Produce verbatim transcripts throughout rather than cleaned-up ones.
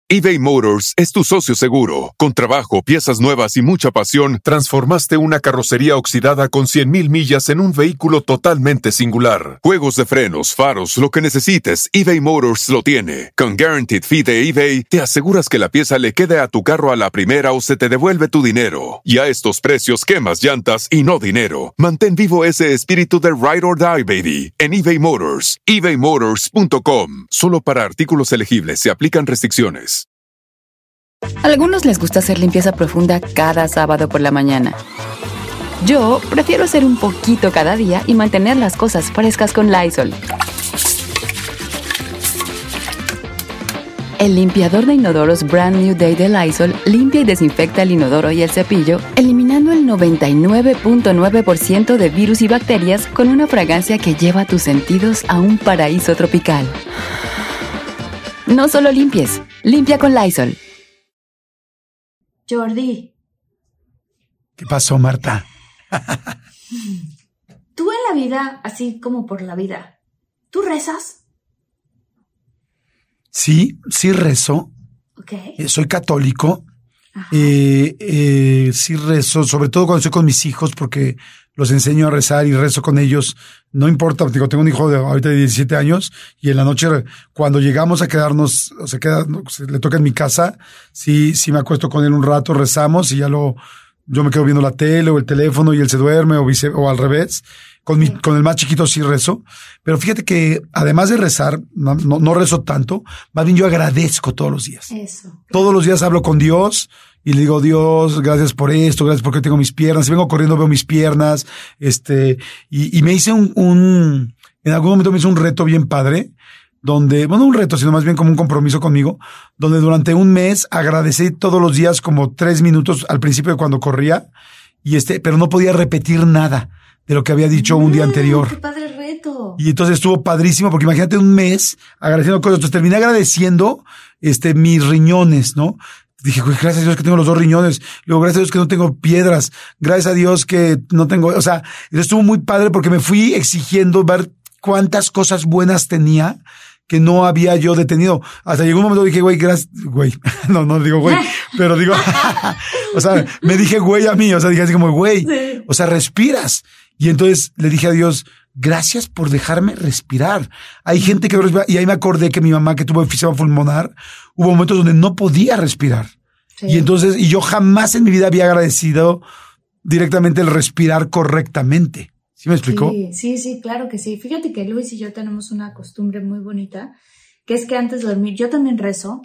eBay Motors es tu socio seguro. Con trabajo, piezas nuevas y mucha pasión, transformaste una carrocería oxidada con cien mil millas en un vehículo totalmente singular. Juegos de frenos, faros, lo que necesites, eBay Motors lo tiene. Con Guaranteed Fee de eBay, te aseguras que la pieza le quede a tu carro a la primera o se te devuelve tu dinero. Y a estos precios, quemas llantas y no dinero. Mantén vivo ese espíritu de Ride or Die, baby, en eBay Motors. ebay motors punto com. Solo para artículos elegibles se aplican restricciones. A algunos les gusta hacer limpieza profunda cada sábado por la mañana. Yo prefiero hacer un poquito cada día y mantener las cosas frescas con Lysol. El limpiador de inodoros Brand New Day de Lysol limpia y desinfecta el inodoro y el cepillo, eliminando el noventa y nueve punto nueve por ciento de virus y bacterias con una fragancia que lleva tus sentidos a un paraíso tropical. No solo limpies, limpia con Lysol. Jordi. ¿Qué pasó, Marta? Tú en la vida, así como por la vida, ¿tú rezas? Sí, sí rezo. Okay. Eh, soy católico. Eh, eh, sí rezo, sobre todo cuando estoy con mis hijos, porque los enseño a rezar y rezo con ellos. No importa, digo, tengo un hijo de ahorita de diecisiete años y en la noche cuando llegamos a quedarnos, o se queda, le toca en mi casa, sí, sí me acuesto con él un rato, rezamos y ya lo, yo me quedo viendo la tele o el teléfono y él se duerme o vice, o al revés. Con mi, con el más chiquito sí rezo, pero fíjate que además de rezar, no, no, no rezo tanto, más bien yo agradezco todos los días. Eso. Claro. Todos los días hablo con Dios y le digo, Dios, gracias por esto, gracias porque tengo mis piernas. Si vengo corriendo veo mis piernas, este, y, y me hice un, un, en algún momento me hice un reto bien padre, donde, bueno, un reto, sino más bien como un compromiso conmigo, donde durante un mes agradecí todos los días como tres minutos al principio de cuando corría, y este, pero no podía repetir nada de lo que había dicho mm, un día anterior. ¡Qué padre reto! Y entonces estuvo padrísimo, porque imagínate un mes agradeciendo cosas. Entonces terminé agradeciendo este mis riñones, ¿no? Dije, gracias a Dios que tengo los dos riñones. Luego, gracias a Dios que no tengo piedras. Gracias a Dios que no tengo, o sea, estuvo muy padre porque me fui exigiendo ver cuántas cosas buenas tenía que no había yo detenido. Hasta llegó un momento dije, güey, gracias, güey. No, no digo güey, pero digo, o sea, me dije güey a mí, o sea, dije así como, güey, sí. O sea, respiras. Y entonces le dije a Dios, gracias por dejarme respirar. Hay gente que respira, y ahí me acordé que mi mamá que tuvo enfisema pulmonar, hubo momentos donde no podía respirar. Sí. Y entonces, y yo jamás en mi vida había agradecido directamente el respirar correctamente. ¿Sí me explicó? Sí, sí, sí, claro que sí. Fíjate que Luis y yo tenemos una costumbre muy bonita, que es que antes de dormir yo también rezo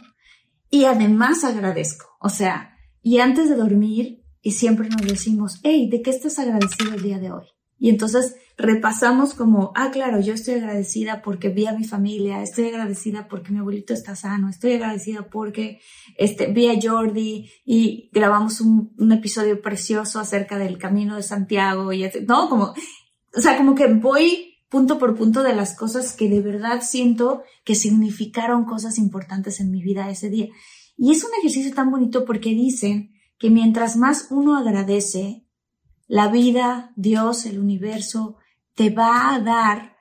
y además agradezco. O sea, y antes de dormir y siempre nos decimos, hey, ¿de qué estás agradecido el día de hoy? Y entonces repasamos como, ah, claro, yo estoy agradecida porque vi a mi familia, estoy agradecida porque mi abuelito está sano, estoy agradecida porque este, vi a Jordi y grabamos un, un episodio precioso acerca del Camino de Santiago y no, como, o sea, como que voy punto por punto de las cosas que de verdad siento que significaron cosas importantes en mi vida ese día. Y es un ejercicio tan bonito porque dicen que mientras más uno agradece, la vida, Dios, el universo, te va a dar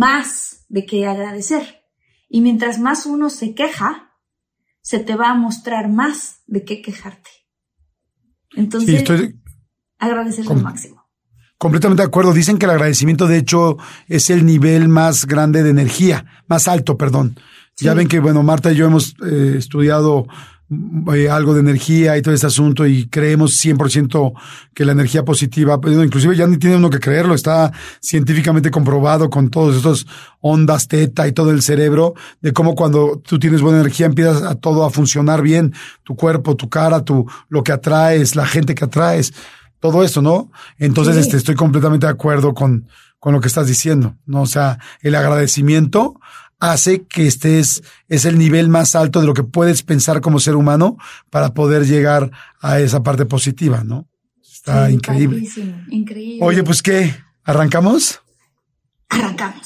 más de qué agradecer. Y mientras más uno se queja, se te va a mostrar más de qué quejarte. Entonces, sí, estoy... agradecer Com- lo máximo. Completamente de acuerdo. Dicen que el agradecimiento, de hecho, es el nivel más grande de energía, más alto, perdón. Sí. Ya ven que, bueno, Marta y yo hemos eh, estudiado eh, algo de energía y todo ese asunto y creemos cien por ciento que la energía positiva, pues, inclusive ya ni tiene uno que creerlo, está científicamente comprobado con todos estos ondas teta y todo el cerebro, de cómo cuando tú tienes buena energía empiezas a todo a funcionar bien, tu cuerpo, tu cara, tu, lo que atraes, la gente que atraes, todo eso, ¿no? Entonces, sí. este, estoy completamente de acuerdo con, con lo que estás diciendo, ¿no? O sea, el agradecimiento hace que estés, es el nivel más alto de lo que puedes pensar como ser humano para poder llegar a esa parte positiva, ¿no? Está sí, increíble. Padrísimo, increíble. Oye, pues, ¿qué? ¿Arrancamos? Arrancamos.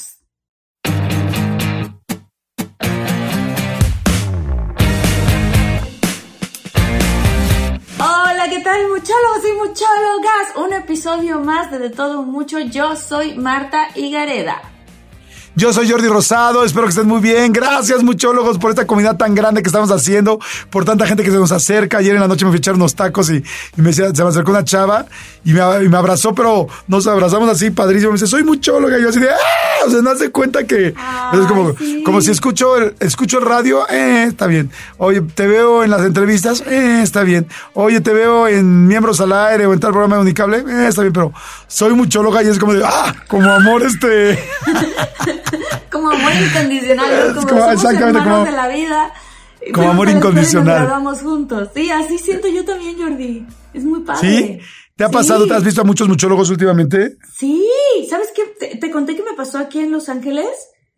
Hola, ¿qué tal, muchólogos y muchólogas? Un episodio más de De Todo Mucho. Yo soy Marta Higareda. Yo soy Jordi Rosado, espero que estén muy bien. Gracias, muchólogos, por esta comunidad tan grande que estamos haciendo, por tanta gente que se nos acerca. Ayer en la noche me fui a echar unos tacos y, y me decía, se me acercó una chava y me, y me abrazó, pero nos abrazamos así, padrísimo. Me dice, soy muchóloga. Y yo así de, ¡ah! O sea, no hace cuenta que Ay, es como, sí. como si escucho el, escucho el radio, eh, está bien. Oye, te veo en las entrevistas, eh, está bien. Oye, te veo en Miembros al Aire o en tal programa de Unicable, eh, está bien, pero soy muchóloga y es como de, ¡ah! Como amor, este... Como amor incondicional, ¿no? Como, como somos exactamente hermanos como, de la vida. como amor incondicional. Nos grabamos juntos. Sí, así siento yo también, Jordi. Es muy padre. ¿Sí? ¿Te ha pasado? Sí. ¿Te has visto a muchos muchólogos últimamente? Sí, ¿sabes qué? Te, te conté que me pasó aquí en Los Ángeles.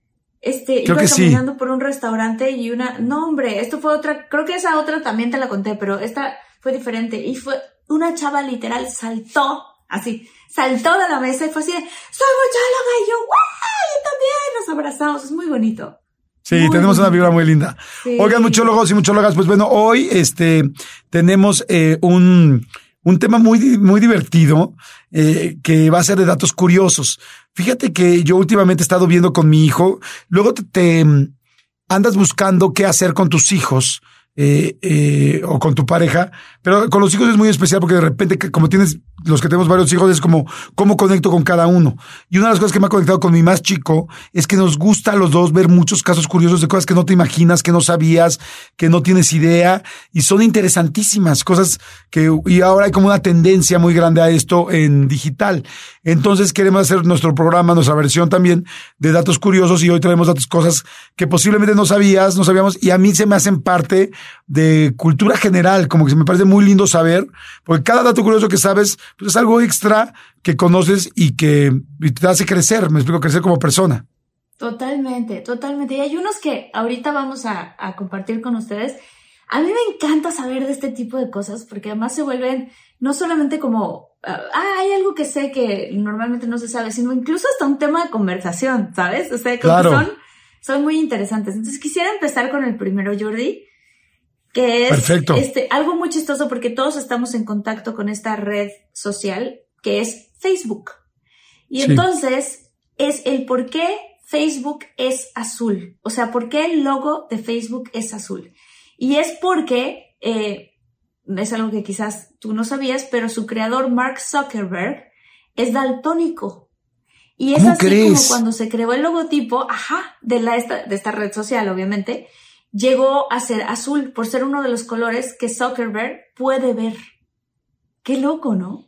Este, Creo iba que caminando sí. por un restaurante y una, no hombre, esto fue otra, creo que esa otra también te la conté, pero esta fue diferente y fue una chava literal saltó, así, saltó de la mesa y fue así de, soy muchóloga y yo, ¡guau! Yo también, nos abrazamos, es muy bonito. Sí, Muy tenemos bonito. una vibra muy linda. Sí. Oigan, muchólogos y muchólogas, pues bueno, hoy este tenemos eh, un, un tema muy, di- muy divertido eh, que va a ser de datos curiosos. Fíjate que yo últimamente he estado viendo con mi hijo, luego te, te mm, andas buscando qué hacer con tus hijos eh, eh, o con tu pareja, pero con los hijos es muy especial porque de repente, que como tienes, los que tenemos varios hijos, es como cómo conecto con cada uno. Y una de las cosas que me ha conectado con mi más chico es que nos gusta a los dos ver muchos casos curiosos de cosas que no te imaginas, que no sabías, que no tienes idea, y son interesantísimas cosas que, y ahora hay como una tendencia muy grande a esto en digital. Entonces queremos hacer nuestro programa, nuestra versión también de datos curiosos, y hoy traemos datos, cosas que posiblemente no sabías, no sabíamos, y a mí se me hacen parte de cultura general, como que se me parece muy lindo saber, porque cada dato curioso que sabes, pues es algo extra que conoces y que y te hace crecer, me explico, crecer como persona. Totalmente, totalmente. Y hay unos que ahorita vamos a, a compartir con ustedes. A mí me encanta saber de este tipo de cosas porque además se vuelven no solamente como, ah, hay algo que sé que normalmente no se sabe, sino incluso hasta un tema de conversación, ¿sabes? O sea, como Claro. que son, son muy interesantes. Entonces quisiera empezar con el primero, Jordi, que es Perfecto. este algo muy chistoso porque todos estamos en contacto con esta red social que es Facebook. Y Sí. entonces es el por qué Facebook es azul. O sea, por qué el logo de Facebook es azul. Y es porque, eh, es algo que quizás tú no sabías, pero su creador Mark Zuckerberg es daltónico. Y es ¿Cómo así crees? como cuando se creó el logotipo, ajá, de, la, esta, de esta red social, obviamente, llegó a ser azul por ser uno de los colores que Zuckerberg puede ver. Qué loco, ¿no?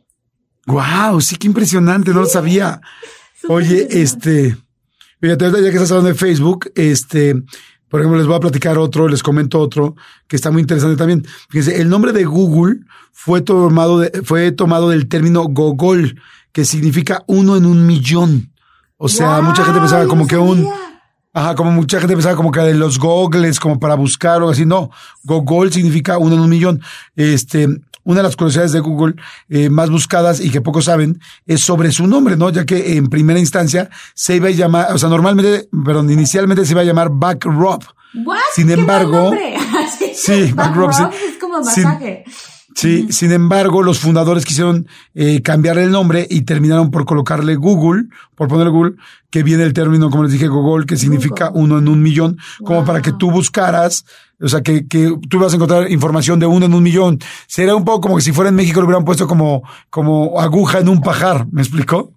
Wow, sí, qué impresionante, no lo sabía. Súper Oye, impresionante. este, fíjate, ahorita ya que estás hablando de Facebook, este, por ejemplo, les voy a platicar otro, les comento otro que está muy interesante también. Fíjense, el nombre de Google fue tomado de, fue tomado del término gogol, que significa uno en un millón. O sea, Wow, mucha gente pensaba yo como no que un, sabía. ajá, como mucha gente pensaba como que de los gogles, como para buscar o así. No, gogol significa uno en un millón. Este, una de las curiosidades de Google eh, más buscadas y que pocos saben es sobre su nombre, ¿no? Ya que en primera instancia se iba a llamar, o sea, normalmente, perdón, inicialmente se iba a llamar Backrub. What? Sin ¡Qué embargo, mal nombre! sí, sí, back back rub, sí. rub es como Sin- masaje. Sí, sin embargo, los fundadores quisieron eh, cambiarle el nombre y terminaron por colocarle Google, por ponerle Google, que viene el término, como les dije, Gogol, que significa Google. uno en un millón, como Wow. para que tú buscaras, o sea, que, que tú vas a encontrar información de uno en un millón. Sería un poco como que si fuera en México lo hubieran puesto como, como aguja en un pajar, ¿me explicó?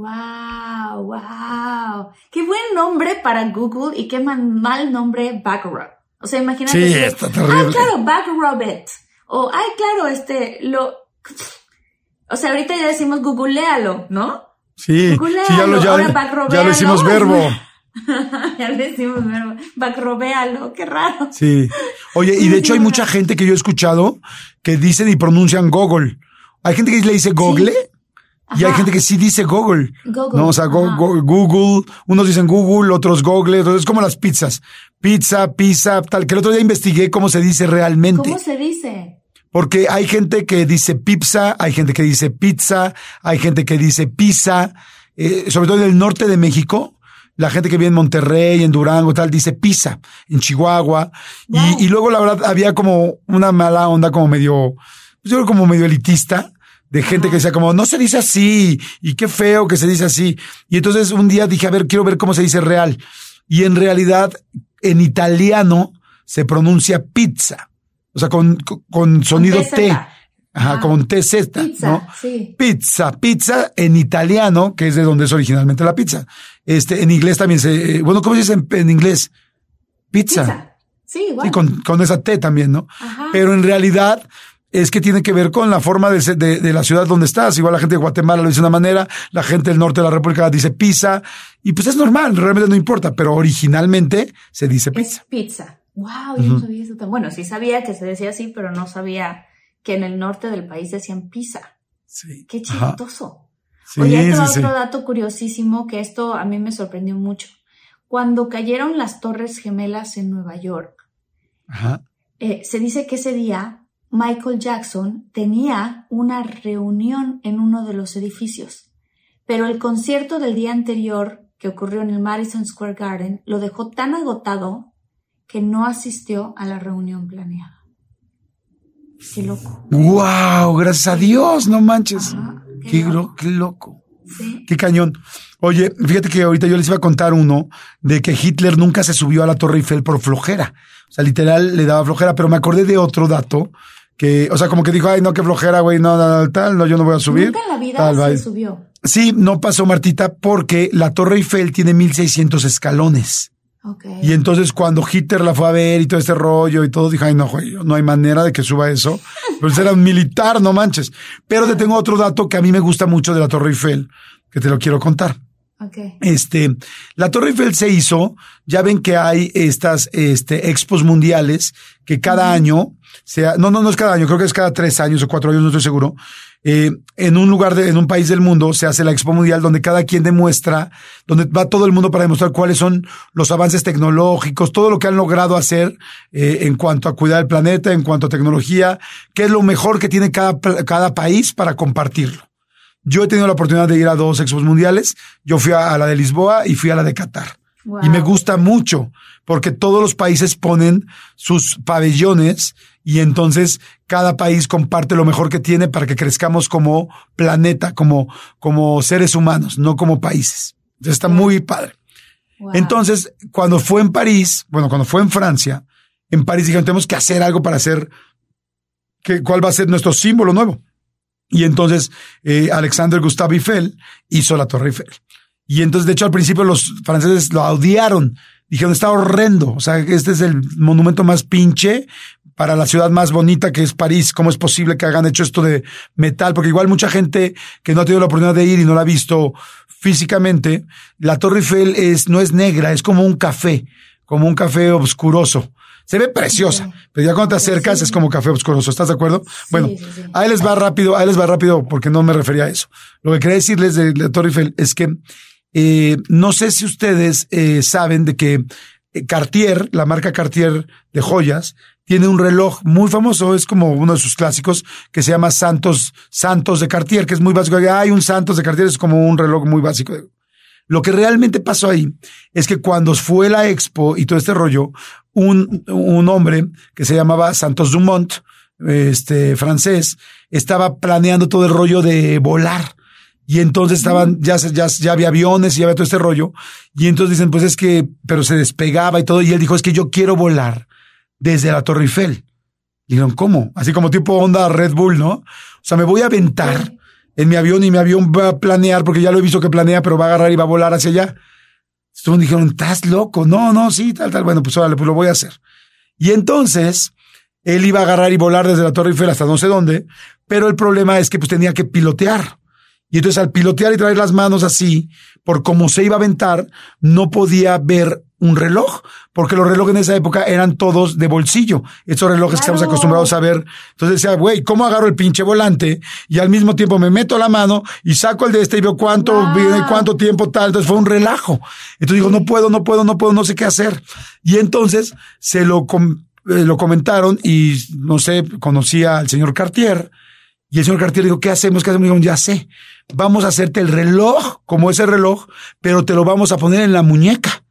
Wow, wow. Qué buen nombre para Google y qué man- mal nombre Backrub. O sea, imagínate. Sí, que- está terrible. Ay, claro, Backrub it. O, ay, claro, este, lo. O sea, ahorita ya decimos googlealo, ¿no? Sí, Googlealo, sí, ya lo, ahora ya, backrobealo. ya lo hicimos verbo. ya le decimos verbo. Backrobealo, qué raro. Sí. Oye, y de hecho hay mucha gente que yo he escuchado que dicen y pronuncian Google. Hay gente que le dice Google y hay Ajá. gente que sí dice Google. Google, No, o sea, go- ajá. go- Google, unos dicen Google, otros Google, entonces es como las pizzas. Pizza, pizza, tal, que el otro día investigué cómo se dice realmente. ¿Cómo se dice? Porque hay gente que dice pizza, hay gente que dice pizza, hay gente que dice pizza, eh, sobre todo en el norte de México. La gente que vive en Monterrey, en Durango, tal, dice pizza, en Chihuahua. Wow. Y, y luego, la verdad, había como una mala onda, como medio, pues yo creo como medio elitista, de gente que decía como, no se dice así, y qué feo que se dice así. Y entonces un día dije, a ver, quiero ver cómo se dice real. Y en realidad, en italiano se pronuncia pizza. O sea, con, con sonido con T. Ajá, ah, con T Z, pizza, ¿no? Sí. Pizza, pizza en italiano, que es de donde es originalmente la pizza. Este, en inglés también se, eh, bueno, ¿cómo se dice en, en inglés? Pizza. Pizza. Sí, igual. Sí, con, con esa T también, ¿no? Ajá. Pero en realidad es que tiene que ver con la forma de, de, de la ciudad donde estás. Igual la gente de Guatemala lo dice de una manera, la gente del norte de la República dice pizza, y pues es normal, realmente no importa, pero originalmente se dice pizza. Es pizza. Wow, yo uh-huh. no sabía eso. Bueno, sí sabía que se decía así, pero no sabía que en el norte del país decían pizza. Sí. Qué chistoso. Sí, Oye, hay sí, otro sí. dato curiosísimo que esto a mí me sorprendió mucho. Cuando cayeron las Torres Gemelas en Nueva York, Ajá. Eh, se dice que ese día Michael Jackson tenía una reunión en uno de los edificios, pero el concierto del día anterior que ocurrió en el Madison Square Garden lo dejó tan agotado que no asistió a la reunión planeada. Qué loco. ¡Wow! Gracias a Dios, no manches. Ajá, qué, qué, loco. Lo, qué loco. Sí. Qué cañón. Oye, fíjate que ahorita yo les iba a contar uno de que Hitler nunca se subió a la Torre Eiffel por flojera. O sea, literal le daba flojera, pero me acordé de otro dato que, o sea, como que dijo, ay, no, qué flojera, güey, no, no, tal, no, yo no voy a subir. Nunca en la vida tal, se bye. subió. Sí, no pasó, Martita, porque la Torre Eiffel tiene mil seiscientos escalones. Okay. Y entonces cuando Hitler la fue a ver y todo este rollo y todo, dije, ay, no, güey, no hay manera de que suba eso. Pues era un militar, no manches. Pero te tengo otro dato que a mí me gusta mucho de la Torre Eiffel, que te lo quiero contar. Okay. Este, la Torre Eiffel se hizo, ya ven que hay estas, este, expos mundiales que cada uh-huh. año, sea, no, no, no es cada año, creo que es cada tres años o cuatro años, no estoy seguro. Eh, en un lugar de, en un país del mundo se hace la Expo Mundial donde cada quien demuestra, donde va todo el mundo para demostrar cuáles son los avances tecnológicos, todo lo que han logrado hacer, eh, en cuanto a cuidar el planeta, en cuanto a tecnología, qué es lo mejor que tiene cada, cada país para compartirlo. Yo he tenido la oportunidad de ir a dos expos mundiales. Yo fui a, a la de Lisboa y fui a la de Qatar. Wow. Y me gusta mucho porque todos los países ponen sus pabellones y entonces cada país comparte lo mejor que tiene para que crezcamos como planeta, como, como seres humanos, no como países. Entonces está wow. muy padre. Wow. Entonces, cuando fue en París, bueno, cuando fue en Francia, en París dijeron, tenemos que hacer algo para hacer, que, ¿cuál va a ser nuestro símbolo nuevo? Y entonces eh, Alexander Gustave Eiffel hizo la Torre Eiffel. Y entonces, de hecho, al principio los franceses lo odiaron. Dijeron, está horrendo. O sea, este es el monumento más pinche para la ciudad más bonita que es París. ¿Cómo es posible que hagan hecho esto de metal? Porque igual mucha gente que no ha tenido la oportunidad de ir y no la ha visto físicamente, la Torre Eiffel es, no es negra, es como un café, como un café oscuroso. Se ve preciosa, okay. pero ya cuando te acercas sí. es como café oscuroso. ¿Estás de acuerdo? Sí, bueno, sí, sí. ahí les va rápido, ahí les va rápido porque no me refería a eso. Lo que quería decirles de la Torre Eiffel es que eh, no sé si ustedes eh, saben de que Cartier, la marca Cartier de joyas, tiene un reloj muy famoso, es como uno de sus clásicos, que se llama Santos, Santos de Cartier, que es muy básico. Hay un Santos de Cartier, es como un reloj muy básico. Lo que realmente pasó ahí es que cuando fue la expo y todo este rollo, un, un hombre que se llamaba Santos Dumont, este, francés, estaba planeando todo el rollo de volar. Y entonces estaban, ya, ya, ya había aviones y ya había todo este rollo. Y entonces dicen, pues es que, pero se despegaba y todo. Y él dijo, es que yo quiero volar desde la Torre Eiffel. Y dijeron, ¿cómo? Así como tipo onda Red Bull, ¿no? O sea, me voy a aventar sí. en mi avión y mi avión va a planear, porque ya lo he visto que planea, pero va a agarrar y va a volar hacia allá. Entonces dijeron, ¿estás loco? No, no, sí, tal, tal. Bueno, pues órale, pues lo voy a hacer. Y entonces él iba a agarrar y volar desde la Torre Eiffel hasta no sé dónde, pero el problema es que pues tenía que pilotear. Y entonces al pilotear y traer las manos así, por cómo se iba a aventar, no podía ver un reloj, porque los relojes en esa época eran todos de bolsillo. Esos relojes claro. que estamos acostumbrados a ver. Entonces decía, güey, ¿cómo agarro el pinche volante? Y al mismo tiempo me meto la mano y saco el de este y veo cuánto wow. viene, cuánto tiempo tal. Entonces fue un relajo. Entonces digo, no puedo, no puedo, no puedo, no sé qué hacer. Y entonces se lo, com- eh, lo comentaron y no sé, conocía al señor Cartier. Y el señor Cartier dijo, ¿qué hacemos? ¿Qué hacemos? Dijo, ya sé. Vamos a hacerte el reloj, como ese reloj, pero te lo vamos a poner en la muñeca.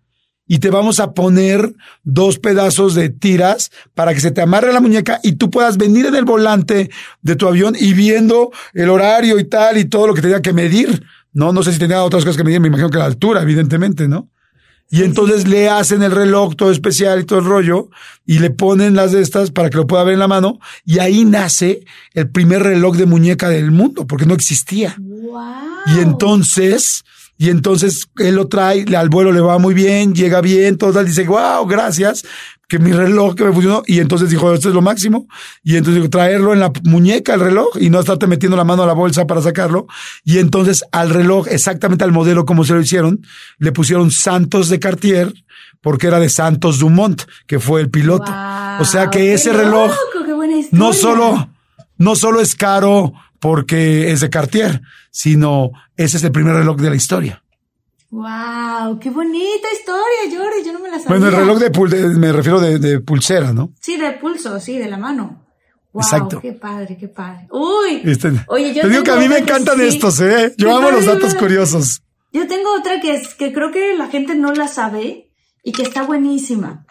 y te vamos a poner dos pedazos de tiras para que se te amarre la muñeca y tú puedas venir en el volante de tu avión y viendo el horario y tal y todo lo que tenía que medir. No, no sé si tenía otras cosas que medir, me imagino que la altura, evidentemente, ¿no? Y entonces le hacen el reloj todo especial y todo el rollo y le ponen las de estas para que lo pueda ver en la mano y ahí nace el primer reloj de muñeca del mundo porque no existía. Wow. Y entonces, y entonces él lo trae, al vuelo le va muy bien, llega bien, todo tal, dice, wow, gracias, que mi reloj que me funcionó. Y entonces dijo, esto es lo máximo. Y entonces dijo, traerlo en la muñeca, el reloj, y no estarte metiendo la mano a la bolsa para sacarlo. Y entonces al reloj, exactamente al modelo como se lo hicieron, le pusieron Santos de Cartier, porque era de Santos Dumont, que fue el piloto. Wow, o sea que ese loco, reloj qué buena historia. no solo, no solo es caro porque es de Cartier, sino ese es el primer reloj de la historia. Wow, qué bonita historia, Jordi, yo no me la sabía. Bueno, el reloj de, pul de me refiero de, de pulsera, ¿no? Sí, de pulso, sí, de la mano. Wow, exacto. Qué padre, qué padre. Uy, este, oye, yo te digo que a mí me encantan sí. estos, ¿eh? Yo amo los datos curiosos. Yo tengo otra que es que creo que la gente no la sabe y que está buenísima.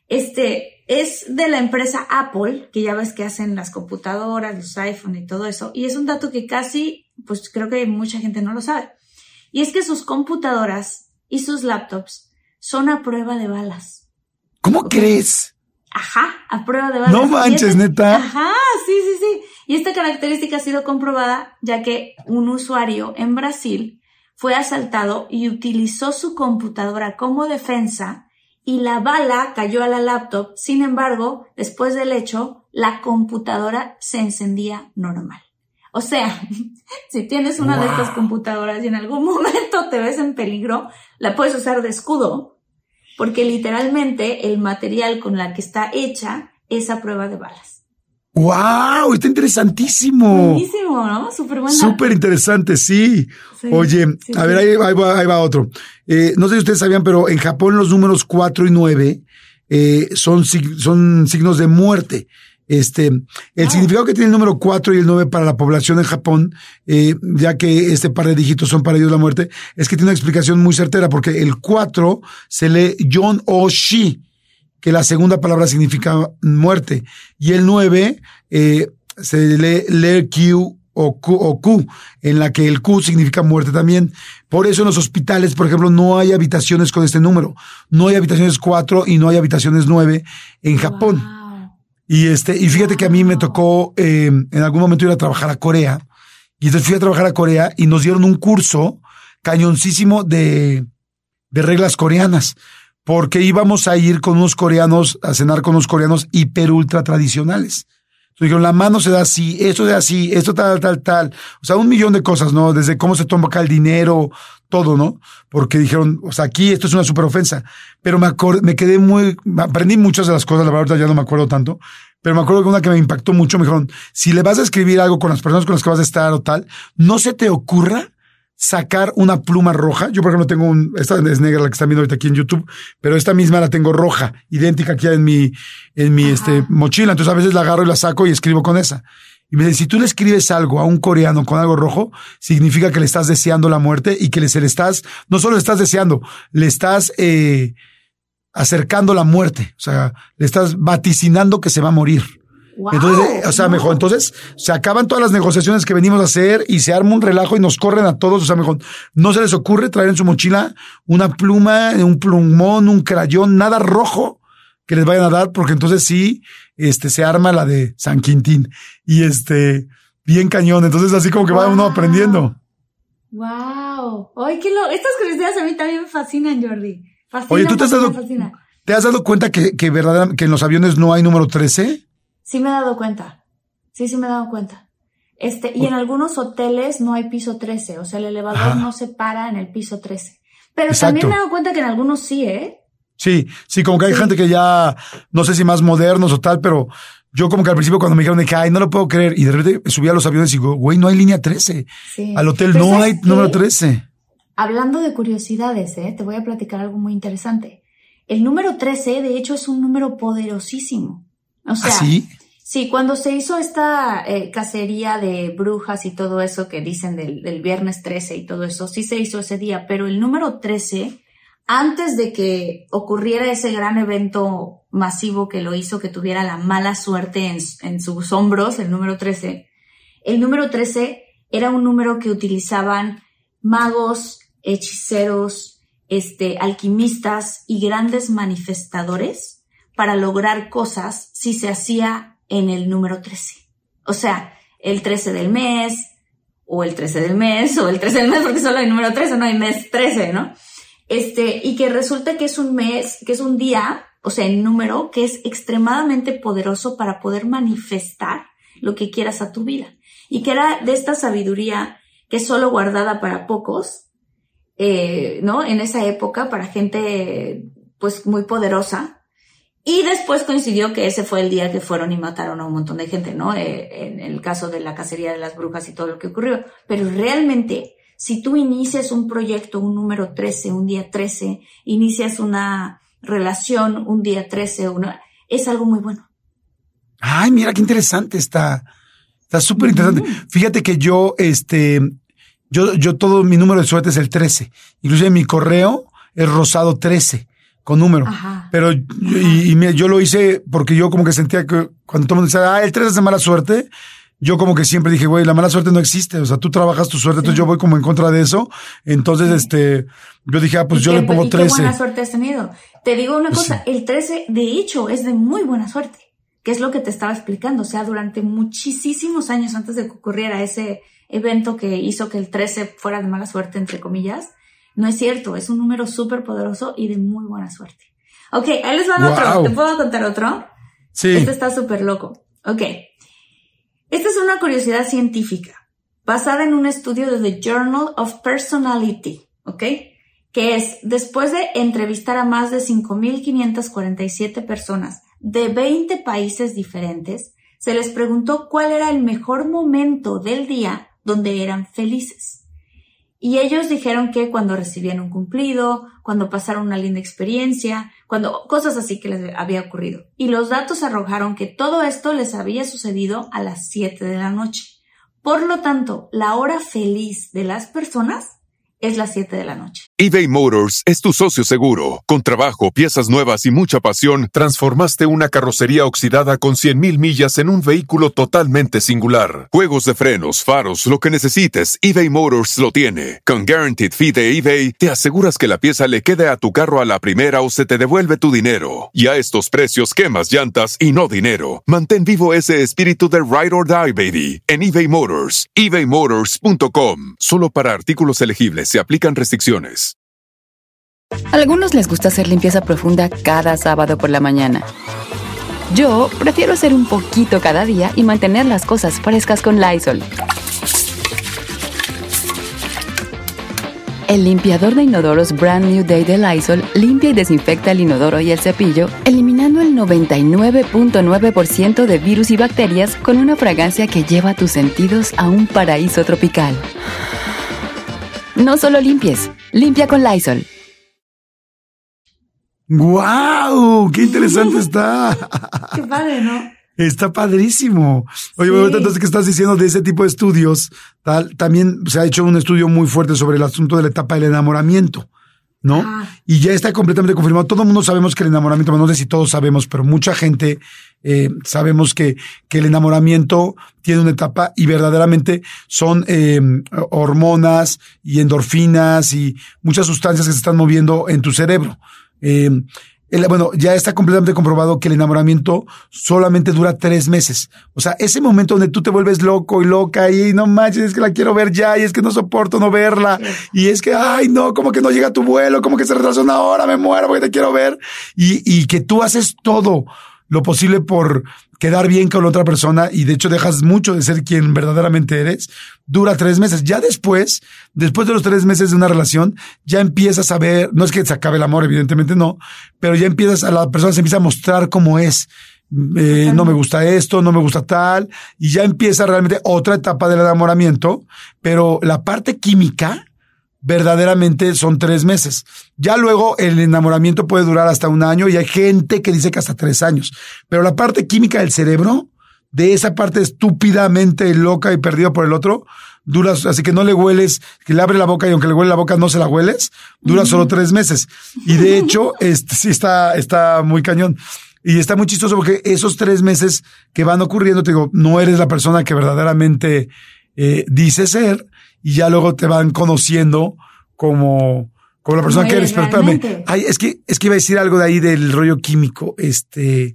Este es de la empresa Apple, que ya ves que hacen las computadoras, los iPhone y todo eso. Y es un dato que casi, pues creo que mucha gente no lo sabe. Y es que sus computadoras y sus laptops son a prueba de balas. ¿Cómo ¿Okay? crees? Ajá, a prueba de balas. No manches, este, neta. Ajá, sí, sí, sí. Y esta característica ha sido comprobada ya que un usuario en Brasil fue asaltado y utilizó su computadora como defensa y la bala cayó a la laptop. Sin embargo, después del hecho, la computadora se encendía normal. O sea, si tienes una wow. de estas computadoras y en algún momento te ves en peligro, la puedes usar de escudo, porque literalmente el material con la que está hecha es a prueba de balas. ¡Wow! Está interesantísimo. Buenísimo, ¿no? Súper bueno. Súper interesante, sí. sí. Oye, sí, a sí. ver, ahí, ahí, va, ahí va otro. Eh, no sé si ustedes sabían, pero en Japón los números cuatro y nueve eh, son, son signos de muerte. Este, el ah. significado que tiene el número cuatro y el nueve para la población en Japón, eh, ya que este par de dígitos son para ellos la muerte, es que tiene una explicación muy certera, porque el cuatro se lee Yon o Shi, que la segunda palabra significa muerte, y el nueve eh, se lee Le Q o Q, o Q, en la que el Q significa muerte también. Por eso en los hospitales, por ejemplo, no hay habitaciones con este número. No hay habitaciones cuatro y no hay habitaciones nueve en Japón. Wow. Y este, y fíjate que a mí me tocó, eh, en algún momento ir a trabajar a Corea. Y entonces fui a trabajar a Corea y nos dieron un curso cañoncísimo de, de reglas coreanas. Porque íbamos a ir con unos coreanos, a cenar con unos coreanos hiper ultra tradicionales. Entonces dijeron, la mano se da así, esto se da así, esto tal, tal, tal. O sea, un millón de cosas, ¿no? Desde cómo se toma acá el dinero, todo, ¿no? Porque dijeron, o sea, aquí esto es una súper ofensa. Pero me acordé, me quedé muy, aprendí muchas de las cosas, la verdad ya no me acuerdo tanto. Pero me acuerdo que una que me impactó mucho, me dijeron, si le vas a escribir algo con las personas con las que vas a estar o tal, no se te ocurra sacar una pluma roja. Yo, por ejemplo, tengo un, esta es negra la que están viendo ahorita aquí en YouTube, pero esta misma la tengo roja, idéntica aquí en mi, en mi, Ajá. este, mochila. Entonces a veces la agarro y la saco y escribo con esa. Y me dice, si tú le escribes algo a un coreano con algo rojo, significa que le estás deseando la muerte y que le, se le estás, no solo le estás deseando, le estás, eh, acercando la muerte. O sea, le estás vaticinando que se va a morir. Wow, entonces, o sea, no. mejor, entonces se acaban todas las negociaciones que venimos a hacer y se arma un relajo y nos corren a todos. O sea, mejor, no se les ocurre traer en su mochila una pluma, un plumón, un crayón, nada rojo que les vayan a dar, porque entonces sí, este, se arma la de San Quintín y este, bien cañón. Entonces así como que wow. va uno aprendiendo. Wow. Ay, qué lo, estas curiosidades a mí también me fascinan, Jordi. Fascina, Oye, ¿tú te has dado, te has dado cuenta que, que verdaderamente, que en los aviones no hay número trece? Sí me he dado cuenta. Sí, sí me he dado cuenta. Este, y en algunos hoteles no hay piso trece, o sea, el elevador Ajá. no se para en el piso trece. Pero Exacto. también me he dado cuenta que en algunos sí, ¿eh? Sí, sí, como que hay sí. gente que ya, no sé si más modernos o tal, pero yo como que al principio cuando me dijeron de que, ay, no lo puedo creer, y de repente subí a los aviones y digo, güey, no hay línea trece. Sí. Al hotel pero no hay número trece. Hablando de curiosidades, ¿eh? Te voy a platicar algo muy interesante. El número trece, de hecho, es un número poderosísimo. O sea, ¿Ah, sí? Sí, cuando se hizo esta eh, cacería de brujas y todo eso que dicen del, del viernes trece y todo eso, sí se hizo ese día, pero el número trece antes de que ocurriera ese gran evento masivo que lo hizo que tuviera la mala suerte en, en sus hombros, el número trece, el número trece era un número que utilizaban magos, hechiceros, este, alquimistas y grandes manifestadores para lograr cosas si se hacía en el número trece. O sea, el trece del mes, o el trece del mes, o el trece del mes, porque solo hay número trece, no hay mes trece, ¿no? Este, y que resulta que es un mes, que es un día, o sea, el número que es extremadamente poderoso para poder manifestar lo que quieras a tu vida. Y que era de esta sabiduría que es solo guardada para pocos, eh, ¿no? En esa época, para gente, pues, muy poderosa. Y después coincidió que ese fue el día que fueron y mataron a un montón de gente, ¿no? Eh, en el caso de la cacería de las brujas y todo lo que ocurrió. Pero realmente, si tú inicias un proyecto, un número trece, un día trece, inicias una relación un día trece, una, es algo muy bueno. Ay, mira qué interesante está. Está súper interesante. Mm. Fíjate que yo, este, yo, yo todo mi número de suerte es el trece. Inclusive mi correo es rosado trece. Con número. Ajá. Pero yo, y, y mira, yo lo hice porque yo como que sentía que cuando todo el mundo decía, ah, el trece es de mala suerte, yo como que siempre dije, güey, la mala suerte no existe. O sea, tú trabajas tu suerte, sí. Entonces yo voy como en contra de eso. Entonces, sí. este, yo dije, ah, pues yo qué, le pongo y trece. Qué buena suerte has tenido. Te digo una cosa, sí. El trece, de hecho, es de muy buena suerte. Que es lo que te estaba explicando. O sea, durante muchísimos años antes de que ocurriera ese evento que hizo que el trece fuera de mala suerte, entre comillas, no es cierto, es un número súper poderoso y de muy buena suerte. Ok, ahí les va wow. otro. ¿Te puedo contar otro? Sí. Este está súper loco. Ok. Esta es una curiosidad científica basada en un estudio de The Journal of Personality, ¿ok? Que es, después de entrevistar a más de cinco mil quinientas cuarenta y siete personas de veinte países diferentes, se les preguntó cuál era el mejor momento del día donde eran felices. Y ellos dijeron que cuando recibían un cumplido, cuando pasaron una linda experiencia, cuando cosas así que les había ocurrido. Y los datos arrojaron que todo esto les había sucedido a las siete de la noche. Por lo tanto, la hora feliz de las personas es las siete de la noche. eBay Motors es tu socio seguro. Con trabajo, piezas nuevas y mucha pasión, transformaste una carrocería oxidada con cien mil millas en un vehículo totalmente singular. Juegos de frenos, faros, lo que necesites, eBay Motors lo tiene. Con Guaranteed Fee de eBay, te aseguras que la pieza le quede a tu carro a la primera o se te devuelve tu dinero. Y a estos precios, quemas llantas y no dinero. Mantén vivo ese espíritu de Ride or Die, baby, en eBay Motors. ebay motors punto com. Solo para artículos elegibles se aplican restricciones. A algunos les gusta hacer limpieza profunda cada sábado por la mañana. Yo prefiero hacer un poquito cada día y mantener las cosas frescas con Lysol. El limpiador de inodoros Brand New Day de Lysol limpia y desinfecta el inodoro y el cepillo, eliminando el noventa y nueve punto nueve por ciento de virus y bacterias con una fragancia que lleva tus sentidos a un paraíso tropical. No solo limpies, limpia con Lysol. ¡Guau! ¡Qué interesante está! ¡Qué padre!, ¿no? Está padrísimo. Oye, sí. Entonces, ¿qué estás diciendo de ese tipo de estudios? Tal, también se ha hecho un estudio muy fuerte sobre el asunto de la etapa del enamoramiento, ¿no? Ah. Y ya está completamente confirmado. Todo el mundo sabemos que el enamoramiento, bueno, no sé si todos sabemos, pero mucha gente eh, sabemos que, que el enamoramiento tiene una etapa y verdaderamente son eh, hormonas y endorfinas y muchas sustancias que se están moviendo en tu cerebro. Eh, el, bueno, ya está completamente comprobado que el enamoramiento solamente dura tres meses. O sea, ese momento donde tú te vuelves loco y loca y no manches, es que la quiero ver ya y es que no soporto no verla y es que, ay, no, como que no llega tu vuelo, como que se retrasó una hora, me muero porque te quiero ver y, y que tú haces todo lo posible por quedar bien con la otra persona y de hecho dejas mucho de ser quien verdaderamente eres, dura tres meses. Ya después, después de los tres meses de una relación, ya empiezas a ver, no es que se acabe el amor, evidentemente no, pero ya empiezas a la persona se empieza a mostrar cómo es. Eh, no me gusta esto, no me gusta tal, y ya empieza realmente otra etapa del enamoramiento, pero la parte química verdaderamente son tres meses. Ya luego el enamoramiento puede durar hasta un año y hay gente que dice que hasta tres años. Pero la parte química del cerebro, de esa parte estúpidamente loca y perdida por el otro, dura, así que no le hueles, que le abre la boca y aunque le huele la boca no se la hueles, dura uh-huh. solo tres meses. Y de hecho, este sí está, está muy cañón. Y está muy chistoso porque esos tres meses que van ocurriendo, te digo, no eres la persona que verdaderamente eh, dice ser, y ya luego te van conociendo como, como la persona no que eres. Pero espérame, ay, es que, es que iba a decir algo de ahí del rollo químico, este,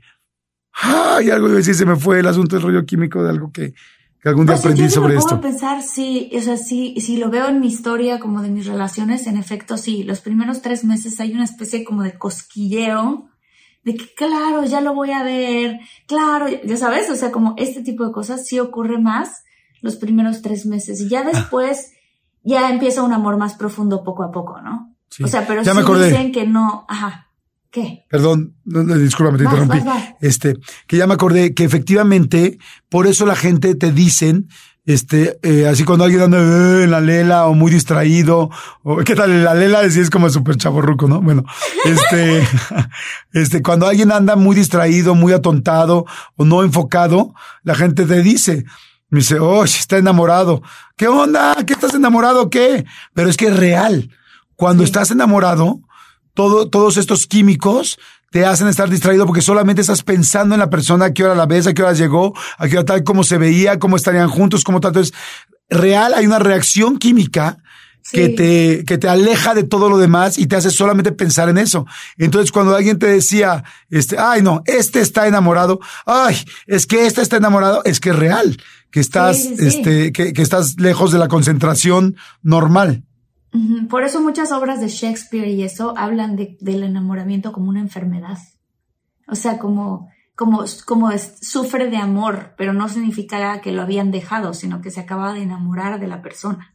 ay, algo iba a decir, se me fue el asunto del rollo químico de algo que, que algún día pues aprendí yo sobre me esto. Puedo pensar, sí, o sea, sí, si lo veo en mi historia como de mis relaciones, en efecto, sí, los primeros tres meses hay una especie como de cosquilleo, de que claro, ya lo voy a ver, claro, ya sabes, o sea, como este tipo de cosas sí ocurre más los primeros tres meses y ya después ya empieza un amor más profundo poco a poco, ¿no? Sí. O sea, pero ya sí me acordé. Dicen que no, ajá, ¿qué? Perdón, no, no, discúlpame, te vas, interrumpí. Vas, vas. Este, que ya me acordé que efectivamente, por eso la gente te dicen, este, eh, así cuando alguien anda eh, en la lela o muy distraído, o qué tal, la lela sí es como súper chavorruco, ¿no? Bueno, este, este, cuando alguien anda muy distraído, muy atontado o no enfocado, la gente te dice, me dice, oh, está enamorado. ¿Qué onda? ¿Qué estás enamorado? ¿Qué? Pero es que es real. Cuando sí. estás enamorado, todo, todos estos químicos te hacen estar distraído porque solamente estás pensando en la persona, a qué hora la ves, a qué hora llegó, a qué hora tal, cómo se veía, cómo estarían juntos, cómo tal. Entonces, real, hay una reacción química sí. que te, que te aleja de todo lo demás y te hace solamente pensar en eso. Entonces, cuando alguien te decía, este, ay, no, este está enamorado, ay, es que este está enamorado, es que es real, que estás, sí, sí. este, que, que estás lejos de la concentración normal. Por eso muchas obras de Shakespeare y eso hablan de, del enamoramiento como una enfermedad. O sea, como, como, como es, sufre de amor, pero no significa que lo habían dejado, sino que se acaba de enamorar de la persona.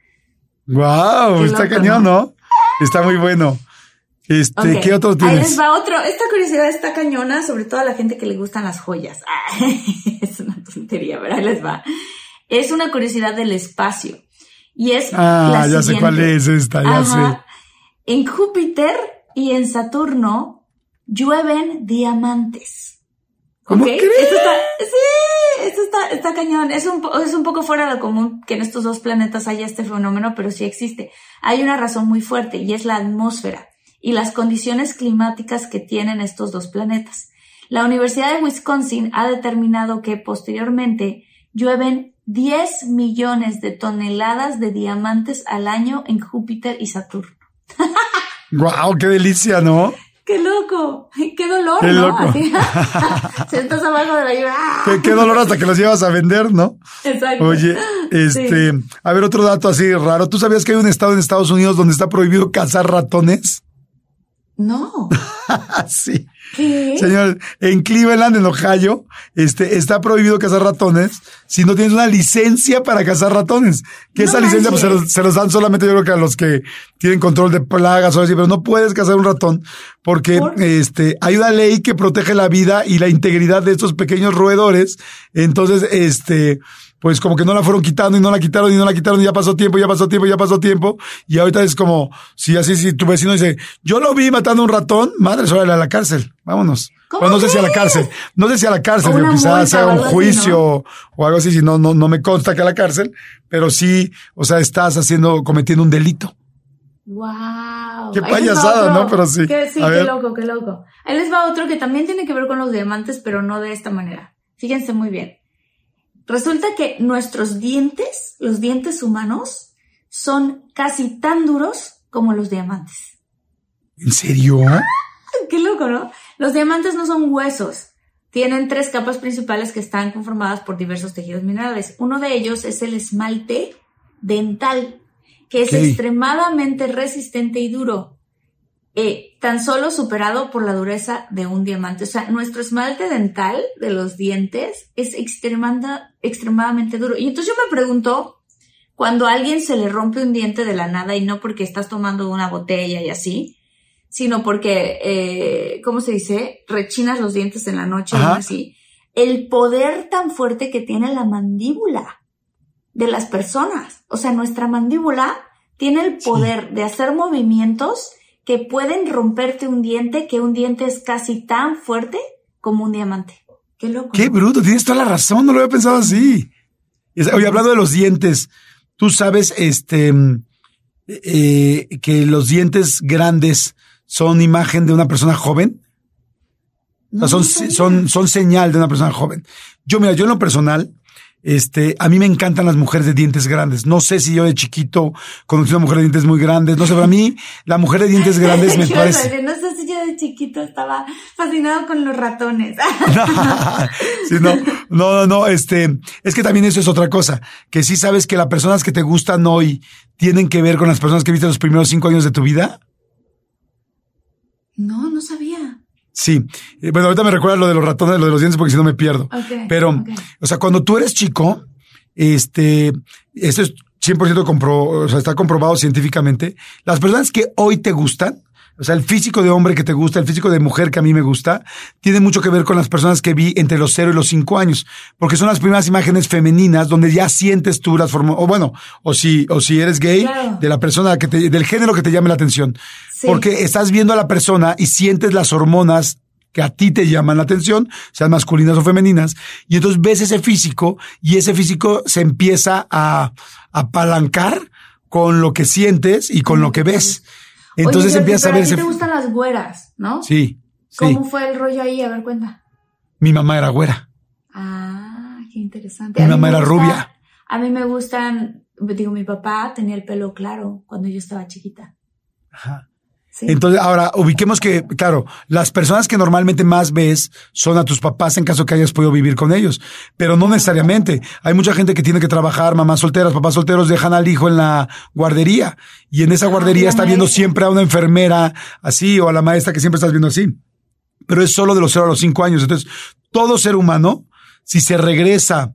¡Wow! Está loco, cañón, ¿no? ¿no? Está muy bueno. Este, okay. ¿Qué otro tienes? Ahí les va otro. Esta curiosidad está cañona, sobre todo a la gente que le gustan las joyas. Es una tontería, pero ahí les va. Es una curiosidad del espacio. Y es ah, la ya siguiente. sé cuál es esta, ya Ajá. sé. En Júpiter y en Saturno llueven diamantes. ¿Cómo ¿Okay? crees? Esto está, sí, esto está, está cañón. Es un, es un poco fuera de lo común que en estos dos planetas haya este fenómeno, pero sí existe. Hay una razón muy fuerte y es la atmósfera y las condiciones climáticas que tienen estos dos planetas. La Universidad de Wisconsin ha determinado que posteriormente llueven diez millones de toneladas de diamantes al año en Júpiter y Saturno. ¡Guau! ¡Qué delicia!, ¿no? ¡Qué loco! ¡Qué dolor! ¡Qué ¿no? loco! Así, si estás abajo de la lluvia. ¿Qué, qué dolor hasta que los llevas a vender, ¿no? Exacto. Oye, este, sí. A ver, otro dato así raro. ¿Tú sabías que hay un estado en Estados Unidos donde está prohibido cazar ratones? No. Sí. ¿Qué? Señor, en Cleveland, en Ohio, este, está prohibido cazar ratones si no tienes una licencia para cazar ratones. Que no esa manches. licencia pues, se, los, se los dan solamente yo creo que a los que tienen control de plagas o así, pero no puedes cazar un ratón porque ¿Por? este, hay una ley que protege la vida y la integridad de estos pequeños roedores. Entonces, este, pues como que no la fueron quitando y no la quitaron y no la quitaron y ya pasó tiempo, ya pasó tiempo, ya pasó tiempo. Y ahorita es como, si así, si tu vecino dice, yo lo vi matando a un ratón, madre, órale a la cárcel, vámonos. Bueno, no sé si a la cárcel, no sé si a la cárcel, pero quizás haga un juicio, así, ¿no? O algo así, si no, no, no me consta que a la cárcel, pero sí, o sea, estás haciendo, cometiendo un delito. Wow. Qué payasada, ¿no? Pero sí. Que, sí, qué loco, qué loco. Ahí les va otro que también tiene que ver con los diamantes, pero no de esta manera. Fíjense muy bien. Resulta que nuestros dientes, los dientes humanos, son casi tan duros como los diamantes. ¿En serio? Qué loco, ¿no? Los diamantes no son huesos. Tienen tres capas principales que están conformadas por diversos tejidos minerales. Uno de ellos es el esmalte dental, que es okay. extremadamente resistente y duro. Eh, tan solo superado por la dureza de un diamante. O sea, nuestro esmalte dental de los dientes es extremada, extremadamente duro. Y entonces yo me pregunto, cuando a alguien se le rompe un diente de la nada, y no porque estás tomando una botella y así, sino porque, eh, ¿cómo se dice? Rechinas los dientes en la noche y así. El poder tan fuerte que tiene la mandíbula de las personas. O sea, nuestra mandíbula tiene el poder sí. de hacer movimientos que pueden romperte un diente, que un diente es casi tan fuerte como un diamante. Qué loco. Qué bruto, tienes toda la razón, no lo había pensado así. Oye, hablando de los dientes, tú sabes, este, eh, que los dientes grandes son imagen de una persona joven. No, o sea, son, no son, son señal de una persona joven. Yo, mira, yo en lo personal, este, a mí me encantan las mujeres de dientes grandes. No sé si yo de chiquito conocí una mujer de dientes muy grandes. No sé, para mí, la mujer de dientes grandes me parece. No sé si yo de chiquito estaba fascinado con los ratones. sí, no, no, no, este, es que también eso es otra cosa. Que sí sabes que las personas que te gustan hoy tienen que ver con las personas que viste los primeros cinco años de tu vida. No, no sabía. Sí. Bueno, ahorita me recuerda lo de los ratones, lo de los dientes, porque si no me pierdo. Okay, Pero, okay. o sea, cuando tú eres chico, este, esto es cien por ciento compro, o sea, está comprobado científicamente. Las personas que hoy te gustan, o sea, el físico de hombre que te gusta, el físico de mujer que a mí me gusta, tiene mucho que ver con las personas que vi entre los cero y los cinco años. Porque son las primeras imágenes femeninas donde ya sientes tú las formas, o bueno, o si, o si eres gay, claro. de la persona que te, del género que te llame la atención. Sí. Porque estás viendo a la persona y sientes las hormonas que a ti te llaman la atención, sean masculinas o femeninas, y entonces ves ese físico y ese físico se empieza a, a apalancar con lo que sientes y con lo que ves. Entonces Oye, empiezas a ver ese... A ti te gustan las güeras, ¿no? Sí, sí. ¿Cómo fue el rollo ahí? A ver, cuenta. Mi mamá era güera. Ah, qué interesante. Mi mamá era gusta, rubia. A mí me gustan, digo, mi papá tenía el pelo claro cuando yo estaba chiquita. Ajá. Sí. Entonces, ahora, ubiquemos que, claro, las personas que normalmente más ves son a tus papás en caso que hayas podido vivir con ellos, pero no necesariamente. Hay mucha gente que tiene que trabajar, mamás solteras, papás solteros dejan al hijo en la guardería y en esa guardería ah, está viendo siempre a una enfermera así o a la maestra que siempre estás viendo así. Pero es solo de los cero a los cinco años. Entonces, todo ser humano, si se regresa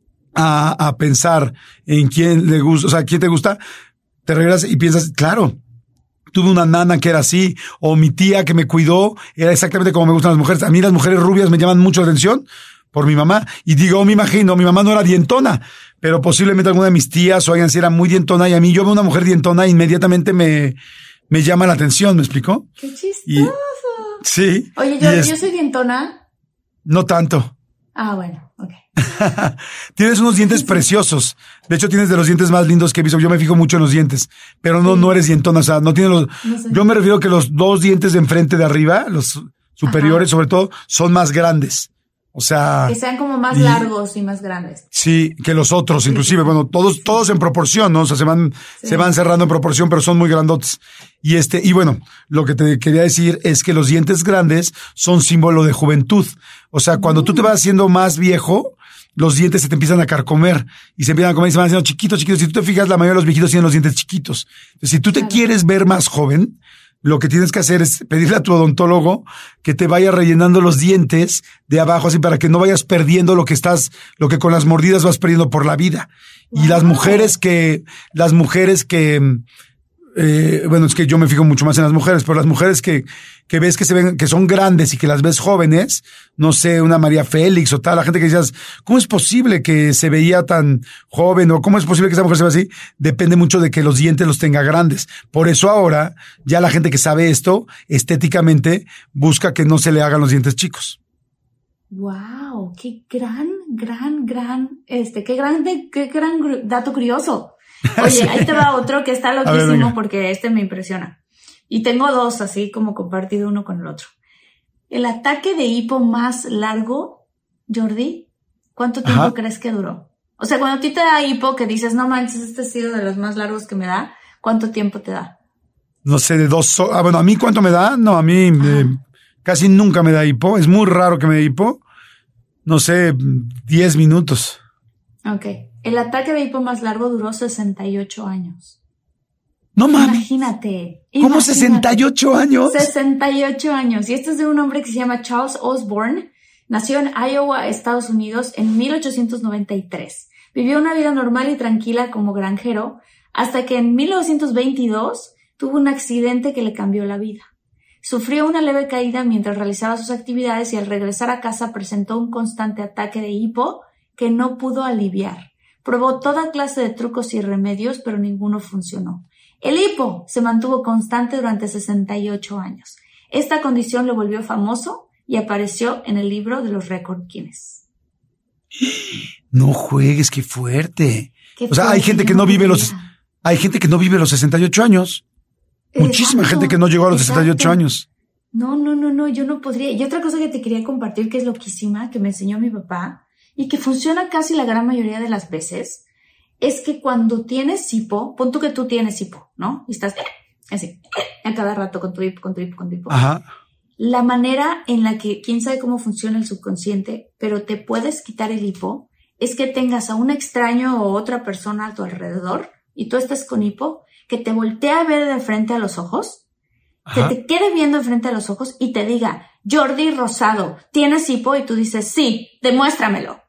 a, a pensar en quién le gusta, o sea, quién te gusta, te regresas y piensas, claro, tuve una nana que era así, o mi tía que me cuidó, era exactamente como me gustan las mujeres. A mí las mujeres rubias me llaman mucho la atención por mi mamá. Y digo, me imagino, mi mamá no era dientona, pero posiblemente alguna de mis tías o alguien así era muy dientona, y a mí yo veo una mujer dientona e inmediatamente me, me llama la atención, ¿me explicó? ¡Qué chistoso! Y, sí. Oye, yo, es, yo soy dientona. No tanto. Ah, bueno, ok. Tienes unos dientes preciosos. De hecho, tienes de los dientes más lindos que he visto. Yo me fijo mucho en los dientes, pero no, sí. no eres dientona. O sea, no tienes los, no sé. Yo me refiero que los dos dientes de enfrente de arriba, los superiores, ajá, sobre todo, son más grandes. O sea. Que sean como más y, largos y más grandes. Sí, que los otros, inclusive. Sí. Bueno, todos, todos en proporción, ¿no? O sea, se van, sí. se van cerrando en proporción, pero son muy grandotes. Y este, y bueno, lo que te quería decir es que los dientes grandes son símbolo de juventud. O sea, cuando mm. tú te vas haciendo más viejo, los dientes se te empiezan a carcomer y se empiezan a comer y se van haciendo chiquitos, chiquitos. Si tú te fijas, la mayoría de los viejitos tienen los dientes chiquitos. Entonces, si tú te claro. quieres ver más joven, lo que tienes que hacer es pedirle a tu odontólogo que te vaya rellenando los dientes de abajo, así para que no vayas perdiendo lo que estás, lo que con las mordidas vas perdiendo por la vida. Wow. Y las mujeres que, las mujeres que, eh, bueno, es que yo me fijo mucho más en las mujeres, pero las mujeres que, que ves que se ven, que son grandes y que las ves jóvenes, no sé, una María Félix o tal, la gente que decías, ¿cómo es posible que se veía tan joven? O ¿cómo es posible que esa mujer se vea así? Depende mucho de que los dientes los tenga grandes. Por eso ahora, ya la gente que sabe esto, estéticamente, busca que no se le hagan los dientes chicos. Wow, qué gran, gran, gran, este, qué gran, qué gran dato curioso. Oye, sí. Ahí te va otro que está loquísimo ver, porque este me impresiona. Y tengo dos así como compartido uno con el otro. El ataque de hipo más largo, Jordi, ¿cuánto tiempo Ajá. crees que duró? O sea, cuando a ti te da hipo que dices, no manches, este ha sido de los más largos que me da, ¿cuánto tiempo te da? No sé, de dos... So- ah, bueno, ¿a mí cuánto me da? No, a mí eh, casi nunca me da hipo. Es muy raro que me dé hipo. No sé, diez minutos. Ok. El ataque de hipo más largo duró sesenta y ocho años. No mames. Imagínate. ¿Cómo imagínate. sesenta y ocho años? sesenta y ocho años. Y este es de un hombre que se llama Charles Osborne. Nació en Iowa, Estados Unidos, en mil ochocientos noventa y tres. Vivió una vida normal y tranquila como granjero, hasta que en mil novecientos veintidós tuvo un accidente que le cambió la vida. Sufrió una leve caída mientras realizaba sus actividades y al regresar a casa presentó un constante ataque de hipo que no pudo aliviar. Probó toda clase de trucos y remedios, pero ninguno funcionó. El hipo se mantuvo constante durante sesenta y ocho años. Esta condición lo volvió famoso y apareció en el libro de los récord Guinness. No juegues, qué fuerte. Qué o sea, hay gente que no vive los, hay gente que no vive los sesenta y ocho años. Exacto. Muchísima gente que no llegó a los Exacto. sesenta y ocho años. No, no, no, no, yo no podría. Y otra cosa que te quería compartir que es loquísima, que me enseñó mi papá y que funciona casi la gran mayoría de las veces, es que cuando tienes hipo, pon tú que tú tienes hipo, ¿no? Y estás así, a cada rato con tu hipo, con tu hipo, con tu hipo. Ajá. La manera en la que, quién sabe cómo funciona el subconsciente, pero te puedes quitar el hipo, es que tengas a un extraño o otra persona a tu alrededor y tú estés con hipo, que te voltee a ver de frente a los ojos, Ajá. que te quede viendo de frente a los ojos y te diga, Jordi Rosado, ¿tienes hipo? Y tú dices, sí, demuéstramelo.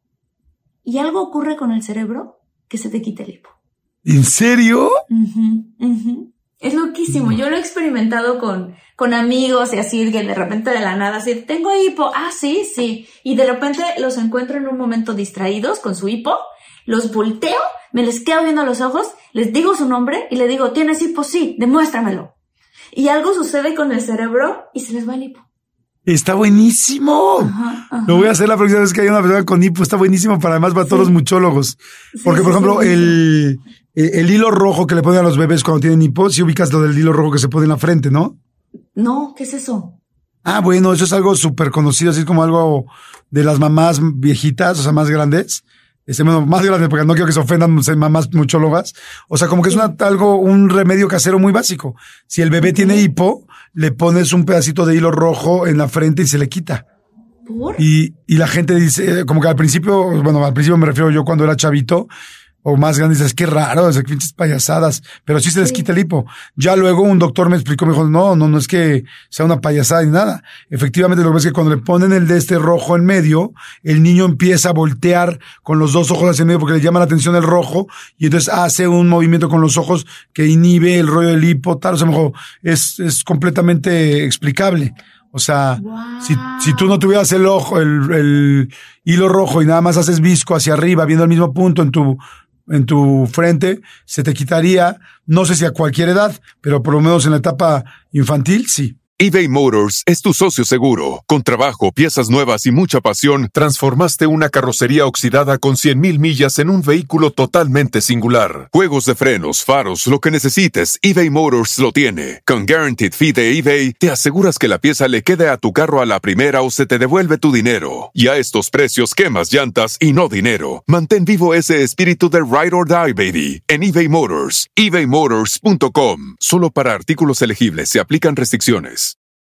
Y algo ocurre con el cerebro que se te quita el hipo. ¿En serio? Uh-huh, uh-huh. Es loquísimo. Yo lo he experimentado con, con amigos y así, que de repente de la nada, así, tengo hipo. Ah, sí, sí. Y de repente los encuentro en un momento distraídos con su hipo, los volteo, me les quedo viendo a los ojos, les digo su nombre y le digo, ¿tienes hipo? Sí, demuéstramelo. Y algo sucede con el cerebro y se les va el hipo. Está buenísimo. Ajá, ajá. Lo voy a hacer la próxima vez que haya una persona con hipo. Está buenísimo para además para sí. todos los muchólogos. Porque, sí, por ejemplo, sí, sí, el, el, el hilo rojo que le ponen a los bebés cuando tienen hipo, si ubicas lo del hilo rojo que se pone en la frente, ¿no? No, ¿qué es eso? Ah, bueno, eso es algo súper conocido, así como algo de las mamás viejitas, o sea, más grandes. Este, bueno, más grande, porque no quiero que se ofendan mamás muchólogas. O sea, como que es una, algo, un remedio casero muy básico. Si el bebé okay. tiene hipo, le pones un pedacito de hilo rojo en la frente y se le quita. ¿Por? Y, y la gente dice, como que al principio, bueno, al principio me refiero yo cuando era chavito, o más grande, dices, qué raro, esas pinches payasadas, pero sí se les sí. quita el hipo. Ya luego un doctor me explicó, me dijo, no, no, no es que sea una payasada ni nada. Efectivamente, lo que ves es que cuando le ponen el de este rojo en medio, el niño empieza a voltear con los dos ojos hacia el medio porque le llama la atención el rojo, y entonces hace un movimiento con los ojos que inhibe el rollo del hipo, tal, o sea, mejor, es, es completamente explicable. O sea, wow. si, si tú no tuvieras el ojo, el, el hilo rojo y nada más haces visco hacia arriba, viendo el mismo punto en tu, en tu frente, se te quitaría, no sé si a cualquier edad, pero por lo menos en la etapa infantil, sí. eBay Motors es tu socio seguro. Con trabajo, piezas nuevas y mucha pasión, transformaste una carrocería oxidada con cien mil millas en un vehículo totalmente singular. Juegos de frenos, faros, lo que necesites, eBay Motors lo tiene. Con Guaranteed Fee de eBay, te aseguras que la pieza le quede a tu carro a la primera o se te devuelve tu dinero. Y a estos precios, quemas llantas y no dinero. Mantén vivo ese espíritu de Ride or Die, baby, en eBay Motors. ebay motors punto com. Solo para artículos elegibles se aplican restricciones.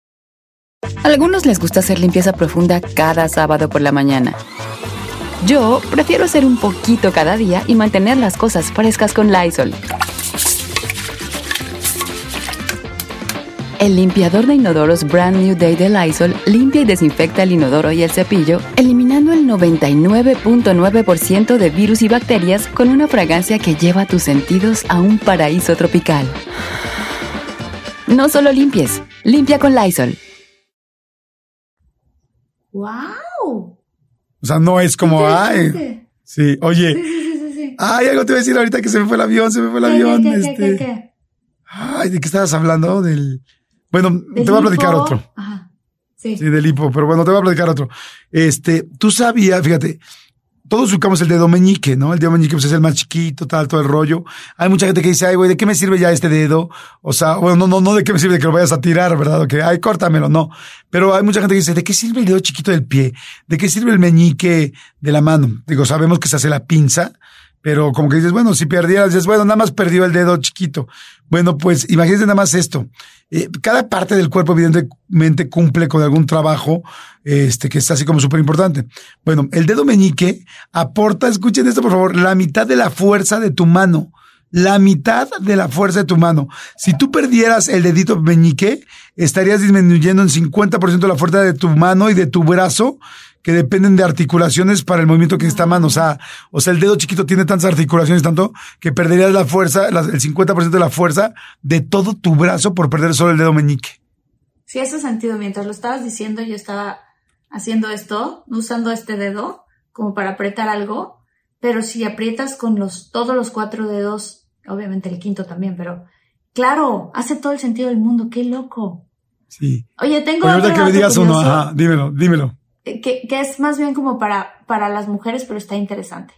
A algunos les gusta hacer limpieza profunda cada sábado por la mañana. Yo prefiero hacer un poquito cada día y mantener las cosas frescas con Lysol. El limpiador de inodoros Brand New Day de Lysol limpia y desinfecta el inodoro y el cepillo, eliminando el noventa y nueve punto nueve por ciento de virus y bacterias con una fragancia que lleva tus sentidos a un paraíso tropical. No solo limpies, limpia con Lysol. ¡Wow! O sea, no es como, ay, sí, oye, sí, sí, sí, sí. Ay, algo te voy a decir ahorita que se me fue el avión, se me fue el avión. ¿Qué, qué, este... qué, qué, qué? Ay, ¿de qué estabas hablando? Del, bueno, ¿Del te voy a hipo? platicar otro. Ajá, sí. Sí, del hipo, pero bueno, te voy a platicar otro. Este, tú sabías, fíjate, todos ubicamos el dedo meñique, ¿no? El dedo meñique pues es el más chiquito, tal, todo el rollo. Hay mucha gente que dice, ay, güey, ¿de qué me sirve ya este dedo? O sea, bueno, no, no, no de qué me sirve de que lo vayas a tirar, ¿verdad? O que, ay, córtamelo, no. Pero hay mucha gente que dice, ¿de qué sirve el dedo chiquito del pie? ¿De qué sirve el meñique de la mano? Digo, sabemos que se hace la pinza, pero como que dices, bueno, si perdieras, dices, bueno, nada más perdió el dedo chiquito. Bueno, pues imagínense nada más esto. Eh, cada parte del cuerpo evidentemente cumple con algún trabajo, este, que es así como súper importante. Bueno, el dedo meñique aporta, escuchen esto por favor, la mitad de la fuerza de tu mano. La mitad de la fuerza de tu mano. Si tú perdieras el dedito meñique, estarías disminuyendo en cincuenta por ciento la fuerza de tu mano y de tu brazo, que dependen de articulaciones para el movimiento que esta mano. O sea, o sea, el dedo chiquito tiene tantas articulaciones, tanto que perderías la fuerza, la, el cincuenta por ciento de la fuerza de todo tu brazo por perder solo el dedo meñique. Sí, hace sentido. Mientras lo estabas diciendo, yo estaba haciendo esto, usando este dedo como para apretar algo, pero si aprietas con los, todos los cuatro dedos, obviamente el quinto también, pero claro, hace todo el sentido del mundo. ¡Qué loco! Sí. Oye, tengo Oye, otro ahorita que me digas curioso. uno, ajá, dímelo, dímelo. que, que es más bien como para, para las mujeres, pero está interesante.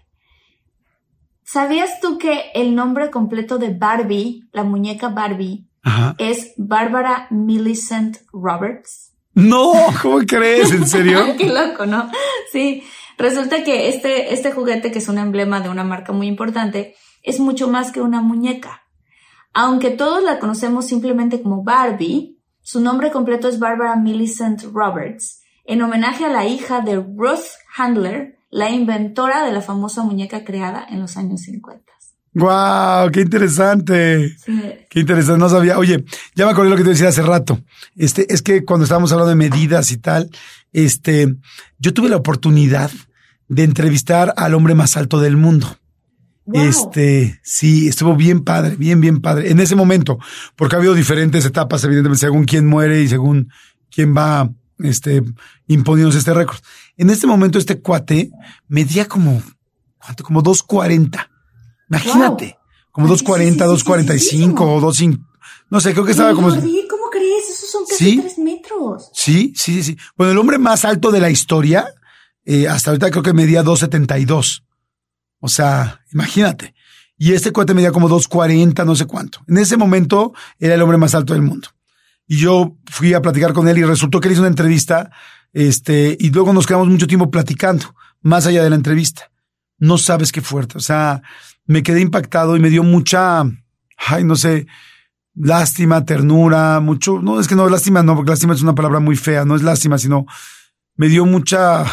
¿Sabías tú que el nombre completo de Barbie, la muñeca Barbie, Ajá. es Barbara Millicent Roberts? No, ¿cómo crees? ¿En serio? Qué loco, ¿no? Sí, resulta que este, este juguete, que es un emblema de una marca muy importante, es mucho más que una muñeca. Aunque todos la conocemos simplemente como Barbie, su nombre completo es Barbara Millicent Roberts, en homenaje a la hija de Ruth Handler, la inventora de la famosa muñeca creada en los años cincuenta. ¡Guau! Wow, ¡qué interesante! Sí. ¡Qué interesante! No sabía. Oye, ya me acordé lo que te decía hace rato. Este, es que cuando estábamos hablando de medidas y tal, este, yo tuve la oportunidad de entrevistar al hombre más alto del mundo. Wow. Este, sí, estuvo bien padre, bien, bien padre. En ese momento, porque ha habido diferentes etapas, evidentemente, según quién muere y según quién va, este, imponiéndose este récord. En este momento, este cuate medía como, ¿cuánto? Como dos cuarenta. Imagínate, wow. Como dos cuarenta, sí, sí, dos cuarenta y cinco o dos cinco. No sé, creo que estaba como... ¿Cómo crees? Esos son casi ¿Sí? tres metros. Sí, sí, sí. Bueno, el hombre más alto de la historia, eh, hasta ahorita creo que medía dos setenta y dos. O sea, imagínate. Y este cuate medía como dos cuarenta, no sé cuánto. En ese momento era el hombre más alto del mundo. Y yo fui a platicar con él y resultó que él hizo una entrevista, este, y luego nos quedamos mucho tiempo platicando, más allá de la entrevista. No sabes qué fuerte. O sea, me quedé impactado y me dio mucha, ay, no sé, lástima, ternura, mucho, no, es que no, lástima no, porque lástima es una palabra muy fea, no es lástima, sino me dio mucha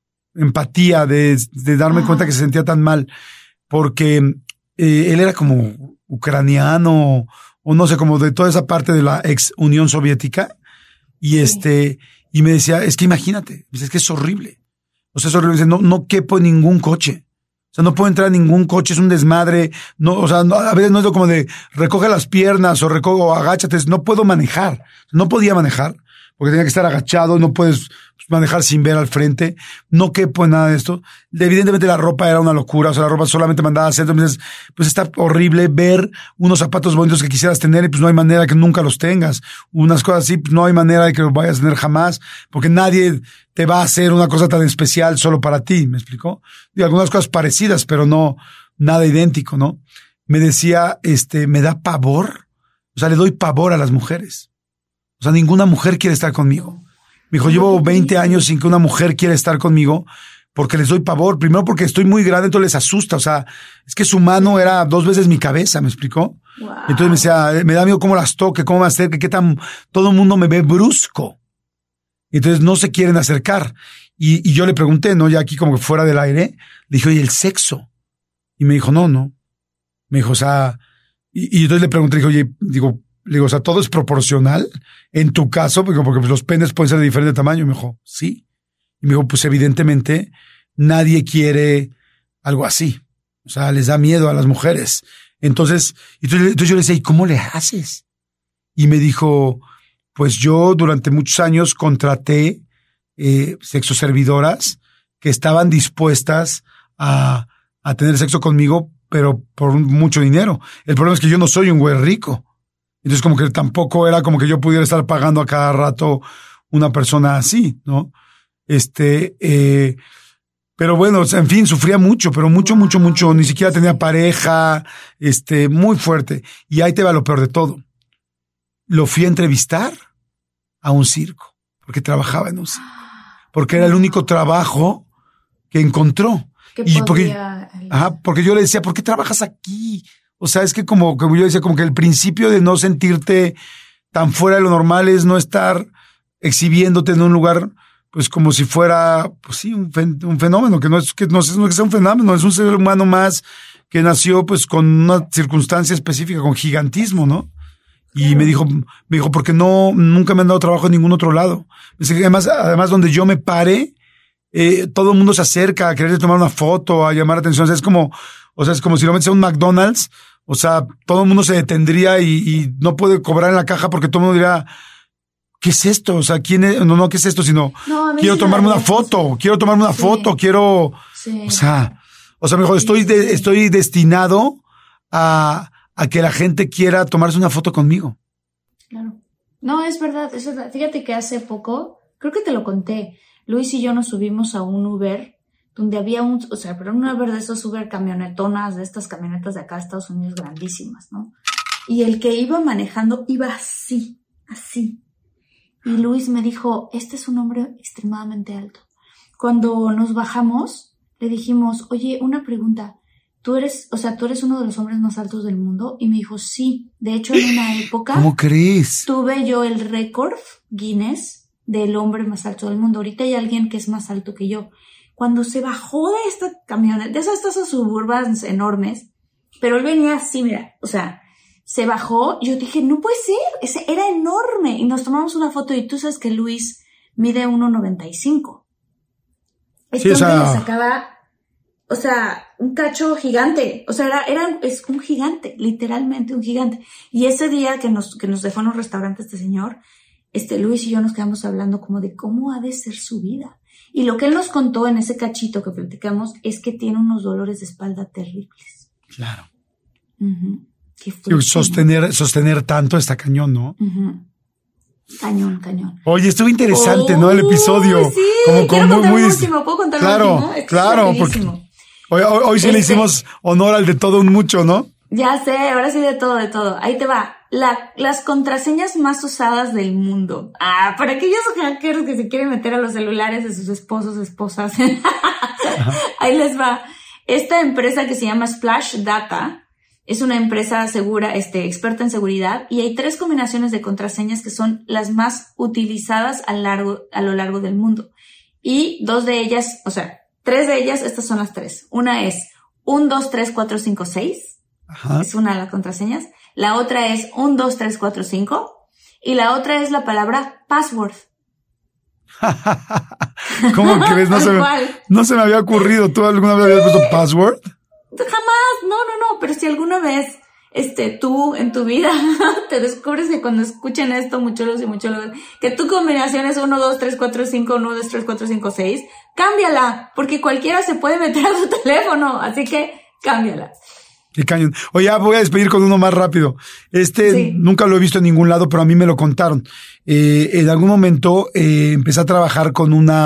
empatía de, de darme ah. cuenta que se sentía tan mal, porque eh, él era como ucraniano, o no sé, como de toda esa parte de la ex Unión Soviética, y sí. este, y me decía, es que imagínate, es que es horrible, o sea, es horrible, no, no quepo en ningún coche. O sea, no puedo entrar en ningún coche, es un desmadre. No, o sea, no, a veces no es como de recoge las piernas o recoge o agáchate. No puedo manejar. No podía manejar porque tenía que estar agachado. No puedes manejar sin ver al frente. No quepo en nada de esto. Evidentemente la ropa era una locura. O sea, la ropa solamente mandaba a hacer. Entonces, pues está horrible ver unos zapatos bonitos que quisieras tener y pues no hay manera que nunca los tengas. Unas cosas así, pues no hay manera de que los vayas a tener jamás porque nadie te va a hacer una cosa tan especial solo para ti. ¿Me explicó? Y algunas cosas parecidas, pero no nada idéntico, ¿no? Me decía, este, me da pavor. O sea, le doy pavor a las mujeres. O sea, ninguna mujer quiere estar conmigo. Me dijo, llevo veinte años sin que una mujer quiera estar conmigo porque les doy pavor. Primero porque estoy muy grande, entonces les asusta. O sea, es que su mano era dos veces mi cabeza, ¿me explicó? Wow. Entonces me decía, me da miedo cómo las toque, cómo me acerque, qué tan... Todo el mundo me ve brusco. Entonces no se quieren acercar. Y, y yo le pregunté, ¿no? Ya aquí como que fuera del aire, le dije, oye, el sexo. Y me dijo, no, no. Me dijo, o sea... Y, y entonces le pregunté, le dije, oye, digo... Le digo, o sea, ¿todo es proporcional? En tu caso, porque, porque los penes pueden ser de diferente tamaño. Y me dijo, sí. Y me dijo, pues evidentemente nadie quiere algo así. O sea, les da miedo a las mujeres. Entonces, entonces, entonces yo le decía, ¿y cómo le haces? Y me dijo, pues yo durante muchos años contraté eh, sexoservidoras que estaban dispuestas a, a tener sexo conmigo, pero por mucho dinero. El problema es que yo no soy un güey rico. Entonces como que tampoco era como que yo pudiera estar pagando a cada rato una persona así, ¿no? Este, eh, pero bueno, o sea, en fin, sufría mucho, pero mucho, mucho, mucho. Ni siquiera tenía pareja, este, muy fuerte. Y ahí te va lo peor de todo. Lo fui a entrevistar a un circo, porque trabajaba en un circo. Porque era el único trabajo que encontró. Que y porque, podía... ajá, porque yo le decía, ¿por qué trabajas aquí? O sea, es que como, como yo decía, como que el principio de no sentirte tan fuera de lo normal es no estar exhibiéndote en un lugar, pues como si fuera, pues sí, un, fen- un fenómeno, que no es que no es, no es que sea un fenómeno, es un ser humano más que nació pues con una circunstancia específica, con gigantismo, ¿no? Y claro. me dijo, me dijo, porque no, nunca me han dado trabajo en ningún otro lado. Dice que además, además donde yo me pare, eh, todo el mundo se acerca a querer tomar una foto, a llamar la atención. O sea, es como, o sea, es como si lo metes a un McDonald's. O sea, todo el mundo se detendría y, y no puede cobrar en la caja porque todo el mundo diría, ¿qué es esto? O sea, ¿quién es? No, no, ¿qué es esto? Sino, no, quiero tomarme una foto, quiero tomarme una sí. foto, quiero, sí. o sea, o sea, mejor estoy, de, estoy destinado a, a que la gente quiera tomarse una foto conmigo. Claro. No, es verdad, es verdad. Fíjate que hace poco, creo que te lo conté, Luis y yo nos subimos a un Uber donde había un, o sea, pero un Uber de esos Uber camionetonas, de estas camionetas de acá de Estados Unidos grandísimas, ¿no? Y el que iba manejando iba así, así. Y Luis me dijo, este es un hombre extremadamente alto. Cuando nos bajamos, le dijimos, oye, una pregunta, ¿tú eres, o sea, tú eres uno de los hombres más altos del mundo? Y me dijo, sí. De hecho, en una época... ¿Cómo crees? Tuve yo el récord Guinness del hombre más alto del mundo. Ahorita hay alguien que es más alto que yo. Cuando se bajó de esta camioneta, de esas, esas suburbans enormes, pero él venía así, mira, o sea, se bajó, yo dije, no puede ser, ese era enorme, y nos tomamos una foto, y tú sabes que Luis mide uno noventa y cinco. Este Sí, hombre o sea... le sacaba, o sea, un cacho gigante, o sea, era, era es un gigante, literalmente un gigante. Y ese día que nos, que nos dejó en un restaurante este señor, este Luis y yo nos quedamos hablando como de cómo ha de ser su vida. Y lo que él nos contó en ese cachito que platicamos es que tiene unos dolores de espalda terribles. Claro. Uh-huh. Qué Sí, sostener, sostener tanto está cañón, ¿no? Uh-huh. Cañón, cañón. Oye, estuvo interesante, oh, ¿no? El episodio. Sí, como, quiero como contar muy, un muy... último. ¿Puedo contar claro, un último? Claro, porque hoy, hoy, hoy sí este... le hicimos honor al de todo un mucho, ¿no? Ya sé, ahora sí de todo, de todo. Ahí te va. La, las contraseñas más usadas del mundo. Ah, para aquellos hackers que se quieren meter a los celulares de sus esposos, esposas. Ahí les va. Esta empresa que se llama Splash Data es una empresa segura, este, experta en seguridad, y hay tres combinaciones de contraseñas que son las más utilizadas a, largo, a lo largo del mundo. Y dos de ellas, o sea, tres de ellas, estas son las tres. Una es uno, dos, tres, cuatro, cinco, seis. Ajá. Es una de las contraseñas. La otra es uno, dos, tres, cuatro, cinco. Y la otra es la palabra password. ¿Cómo crees? No, se me, no se me había ocurrido. ¿Tú alguna vez habías puesto password? Jamás. No, no, no. Pero si alguna vez este, tú en tu vida te descubres que cuando escuchen esto, muchólogos y muchólogos, que tu combinación es uno, dos, tres, cuatro, cinco, uno, dos, tres, cuatro, cinco, seis, cámbiala. Porque cualquiera se puede meter a tu teléfono. Así que cámbiala. Qué cañón. Oye, ya voy a despedir con uno más rápido. Este sí. Nunca lo he visto en ningún lado, pero a mí me lo contaron. Eh, en algún momento eh, empecé a trabajar con una,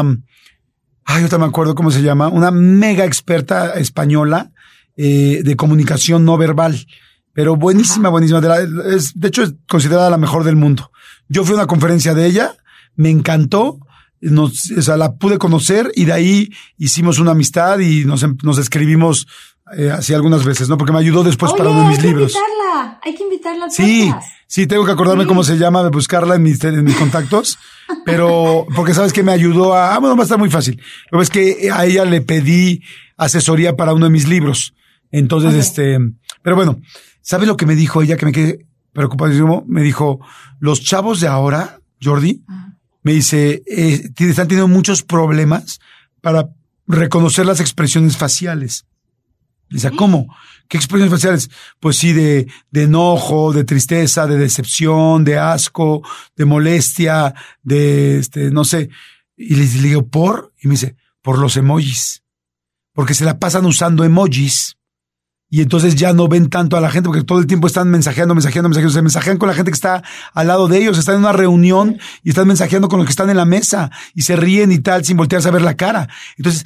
ay, yo me acuerdo cómo se llama, una mega experta española eh, de comunicación no verbal, pero buenísima, buenísima. De, la, es, de hecho, es considerada la mejor del mundo. Yo fui a una conferencia de ella, me encantó. Nos, o sea, la pude conocer y de ahí hicimos una amistad y nos, nos escribimos eh, así algunas veces, ¿no? Porque me ayudó después Oye, para uno de mis libros. Hay que invitarla, hay que invitarla. Sí, podcast. sí, tengo que acordarme sí. cómo se llama, de buscarla en mis, en mis contactos, pero porque sabes que me ayudó a, ah, bueno, va a estar muy fácil. Lo es que a ella le pedí asesoría para uno de mis libros. Entonces, okay. este, pero bueno, ¿sabes lo que me dijo ella que me quedé preocupadísimo? Me dijo, los chavos de ahora, Jordi, uh-huh. Me dice, eh, están teniendo muchos problemas para reconocer las expresiones faciales. Dice, ¿cómo? ¿Qué expresiones faciales? Pues sí, de, de enojo, de tristeza, de decepción, de asco, de molestia, de, este, no sé. Y le, le digo, ¿por? Y me dice, por los emojis. Porque se la pasan usando emojis. Y entonces ya no ven tanto a la gente porque todo el tiempo están mensajeando, mensajeando, mensajeando. Se mensajean con la gente que está al lado de ellos. Están en una reunión y están mensajeando con los que están en la mesa y se ríen y tal sin voltearse a ver la cara. Entonces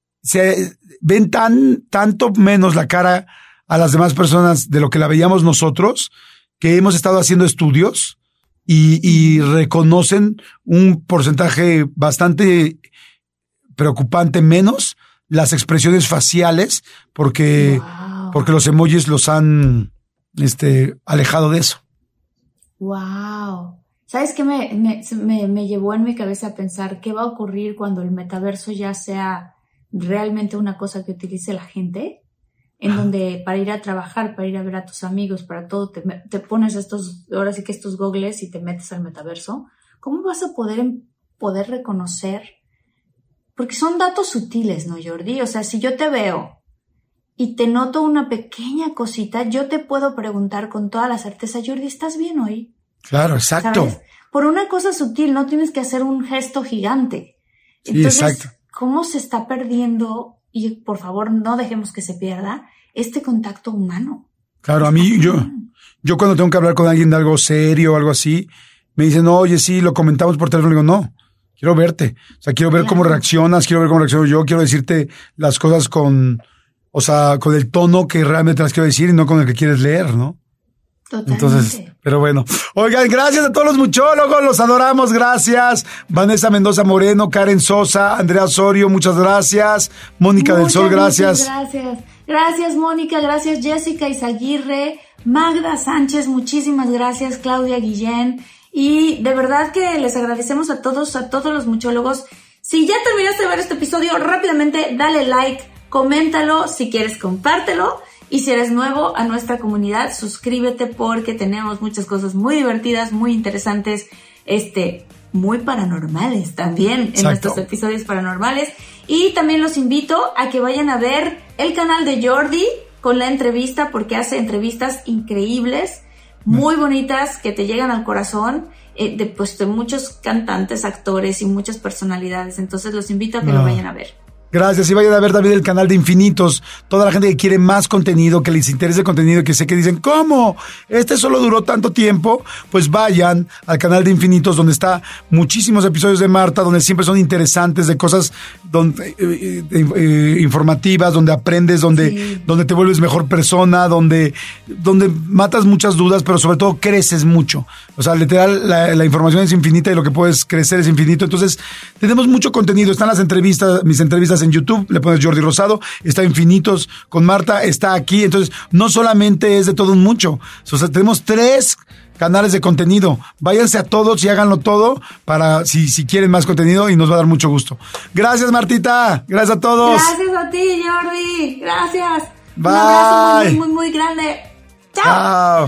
se ven tan, tanto menos la cara a las demás personas de lo que la veíamos nosotros, que hemos estado haciendo estudios y, y reconocen un porcentaje bastante preocupante menos las expresiones faciales porque... Wow. Porque los emojis los han este, alejado de eso. Wow. ¿Sabes qué me, me, me, me llevó en mi cabeza a pensar qué va a ocurrir cuando el metaverso ya sea realmente una cosa que utilice la gente? En ah. donde para ir a trabajar, para ir a ver a tus amigos, para todo, te, te pones estos, ahora sí que estos gogles y te metes al metaverso. ¿Cómo vas a poder, poder reconocer? Porque son datos sutiles, ¿no, Jordi? O sea, si yo te veo y te noto una pequeña cosita, yo te puedo preguntar con toda la certeza, Jordi, ¿estás bien hoy? Claro, exacto. ¿Sabes? Por una cosa sutil, no tienes que hacer un gesto gigante. Sí, entonces, exacto. ¿cómo se está perdiendo? Y por favor, no dejemos que se pierda este contacto humano. Claro, a mí, yo, yo cuando tengo que hablar con alguien de algo serio o algo así, me dicen, oye, sí, lo comentamos por teléfono. Le digo, no, Quiero verte. O sea, quiero ver Claro. cómo reaccionas, quiero ver cómo reacciono yo, quiero decirte las cosas con, o sea, con el tono que realmente las quiero decir y no con el que quieres leer, ¿no? Totalmente. Entonces, pero bueno. Oigan, gracias a todos los muchólogos, los adoramos, gracias. Vanessa Mendoza Moreno, Karen Sosa, Andrea Osorio, muchas gracias. Mónica del Muchas, Sol, gracias. muchas gracias. Gracias, Mónica, gracias, Jessica Izaguirre, Magda Sánchez, muchísimas gracias, Claudia Guillén. Y de verdad que les agradecemos a todos, a todos los muchólogos. Si ya terminaste de ver este episodio, rápidamente dale like, coméntalo, si quieres compártelo. Y si eres nuevo a nuestra comunidad, suscríbete porque tenemos muchas cosas muy divertidas, muy interesantes, este, muy paranormales también en Exacto. nuestros episodios paranormales. Y también los invito a que vayan a ver el canal de Jordi con la entrevista porque hace entrevistas increíbles, muy bonitas, que te llegan al corazón, eh, de, pues, de muchos cantantes, actores y muchas personalidades. Entonces los invito a que No. lo vayan a ver. Gracias. Y vayan a ver también el canal de Infinitos. Toda la gente que quiere más contenido, que les interese el contenido, que sé que dicen, ¿cómo? Este solo duró tanto tiempo. Pues vayan al canal de Infinitos, donde está muchísimos episodios de Marta, donde siempre son interesantes, de cosas donde, eh, eh, eh, informativas, donde aprendes, donde, Sí. donde te vuelves mejor persona, donde, donde matas muchas dudas, pero sobre todo creces mucho. O sea, literal, la, la información es infinita y lo que puedes crecer es infinito. Entonces, tenemos mucho contenido. Están las entrevistas, mis entrevistas en YouTube, le pones Jordi Rosado, está Infinitos con Marta, está aquí. Entonces, no solamente es de todo un mucho. O sea, tenemos tres canales de contenido. Váyanse a todos y háganlo todo para si, si quieren más contenido y nos va a dar mucho gusto. Gracias, Martita. Gracias a todos. Gracias a ti, Jordi. Gracias. Bye. Un abrazo muy, muy, muy grande. Chao. Chao.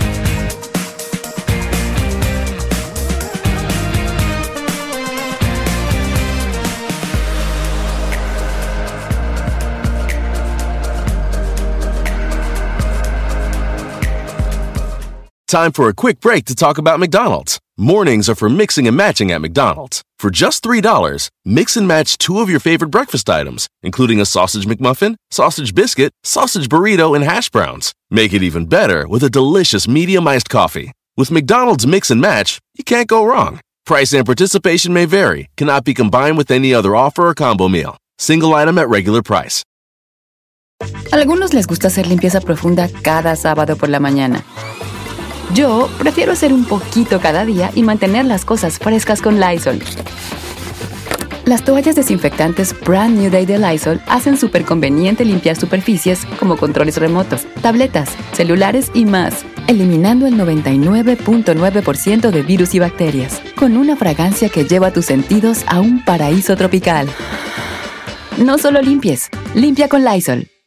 Time for a quick break to talk about McDonald's. Mornings are for mixing and matching at McDonald's. For just three dollars, mix and match two of your favorite breakfast items, including a sausage McMuffin, sausage biscuit, sausage burrito, and hash browns. Make it even better with a delicious medium iced coffee. With McDonald's Mix and Match, you can't go wrong. Price and participation may vary, cannot be combined with any other offer or combo meal. Single item at regular price. A algunos les gusta hacer limpieza profunda cada sábado por la mañana. Yo prefiero hacer un poquito cada día y mantener las cosas frescas con Lysol. Las toallas desinfectantes Brand New Day de Lysol hacen súper conveniente limpiar superficies como controles remotos, tabletas, celulares y más, eliminando el noventa y nueve punto nueve por ciento de virus y bacterias, con una fragancia que lleva tus sentidos a un paraíso tropical. No solo limpies, limpia con Lysol.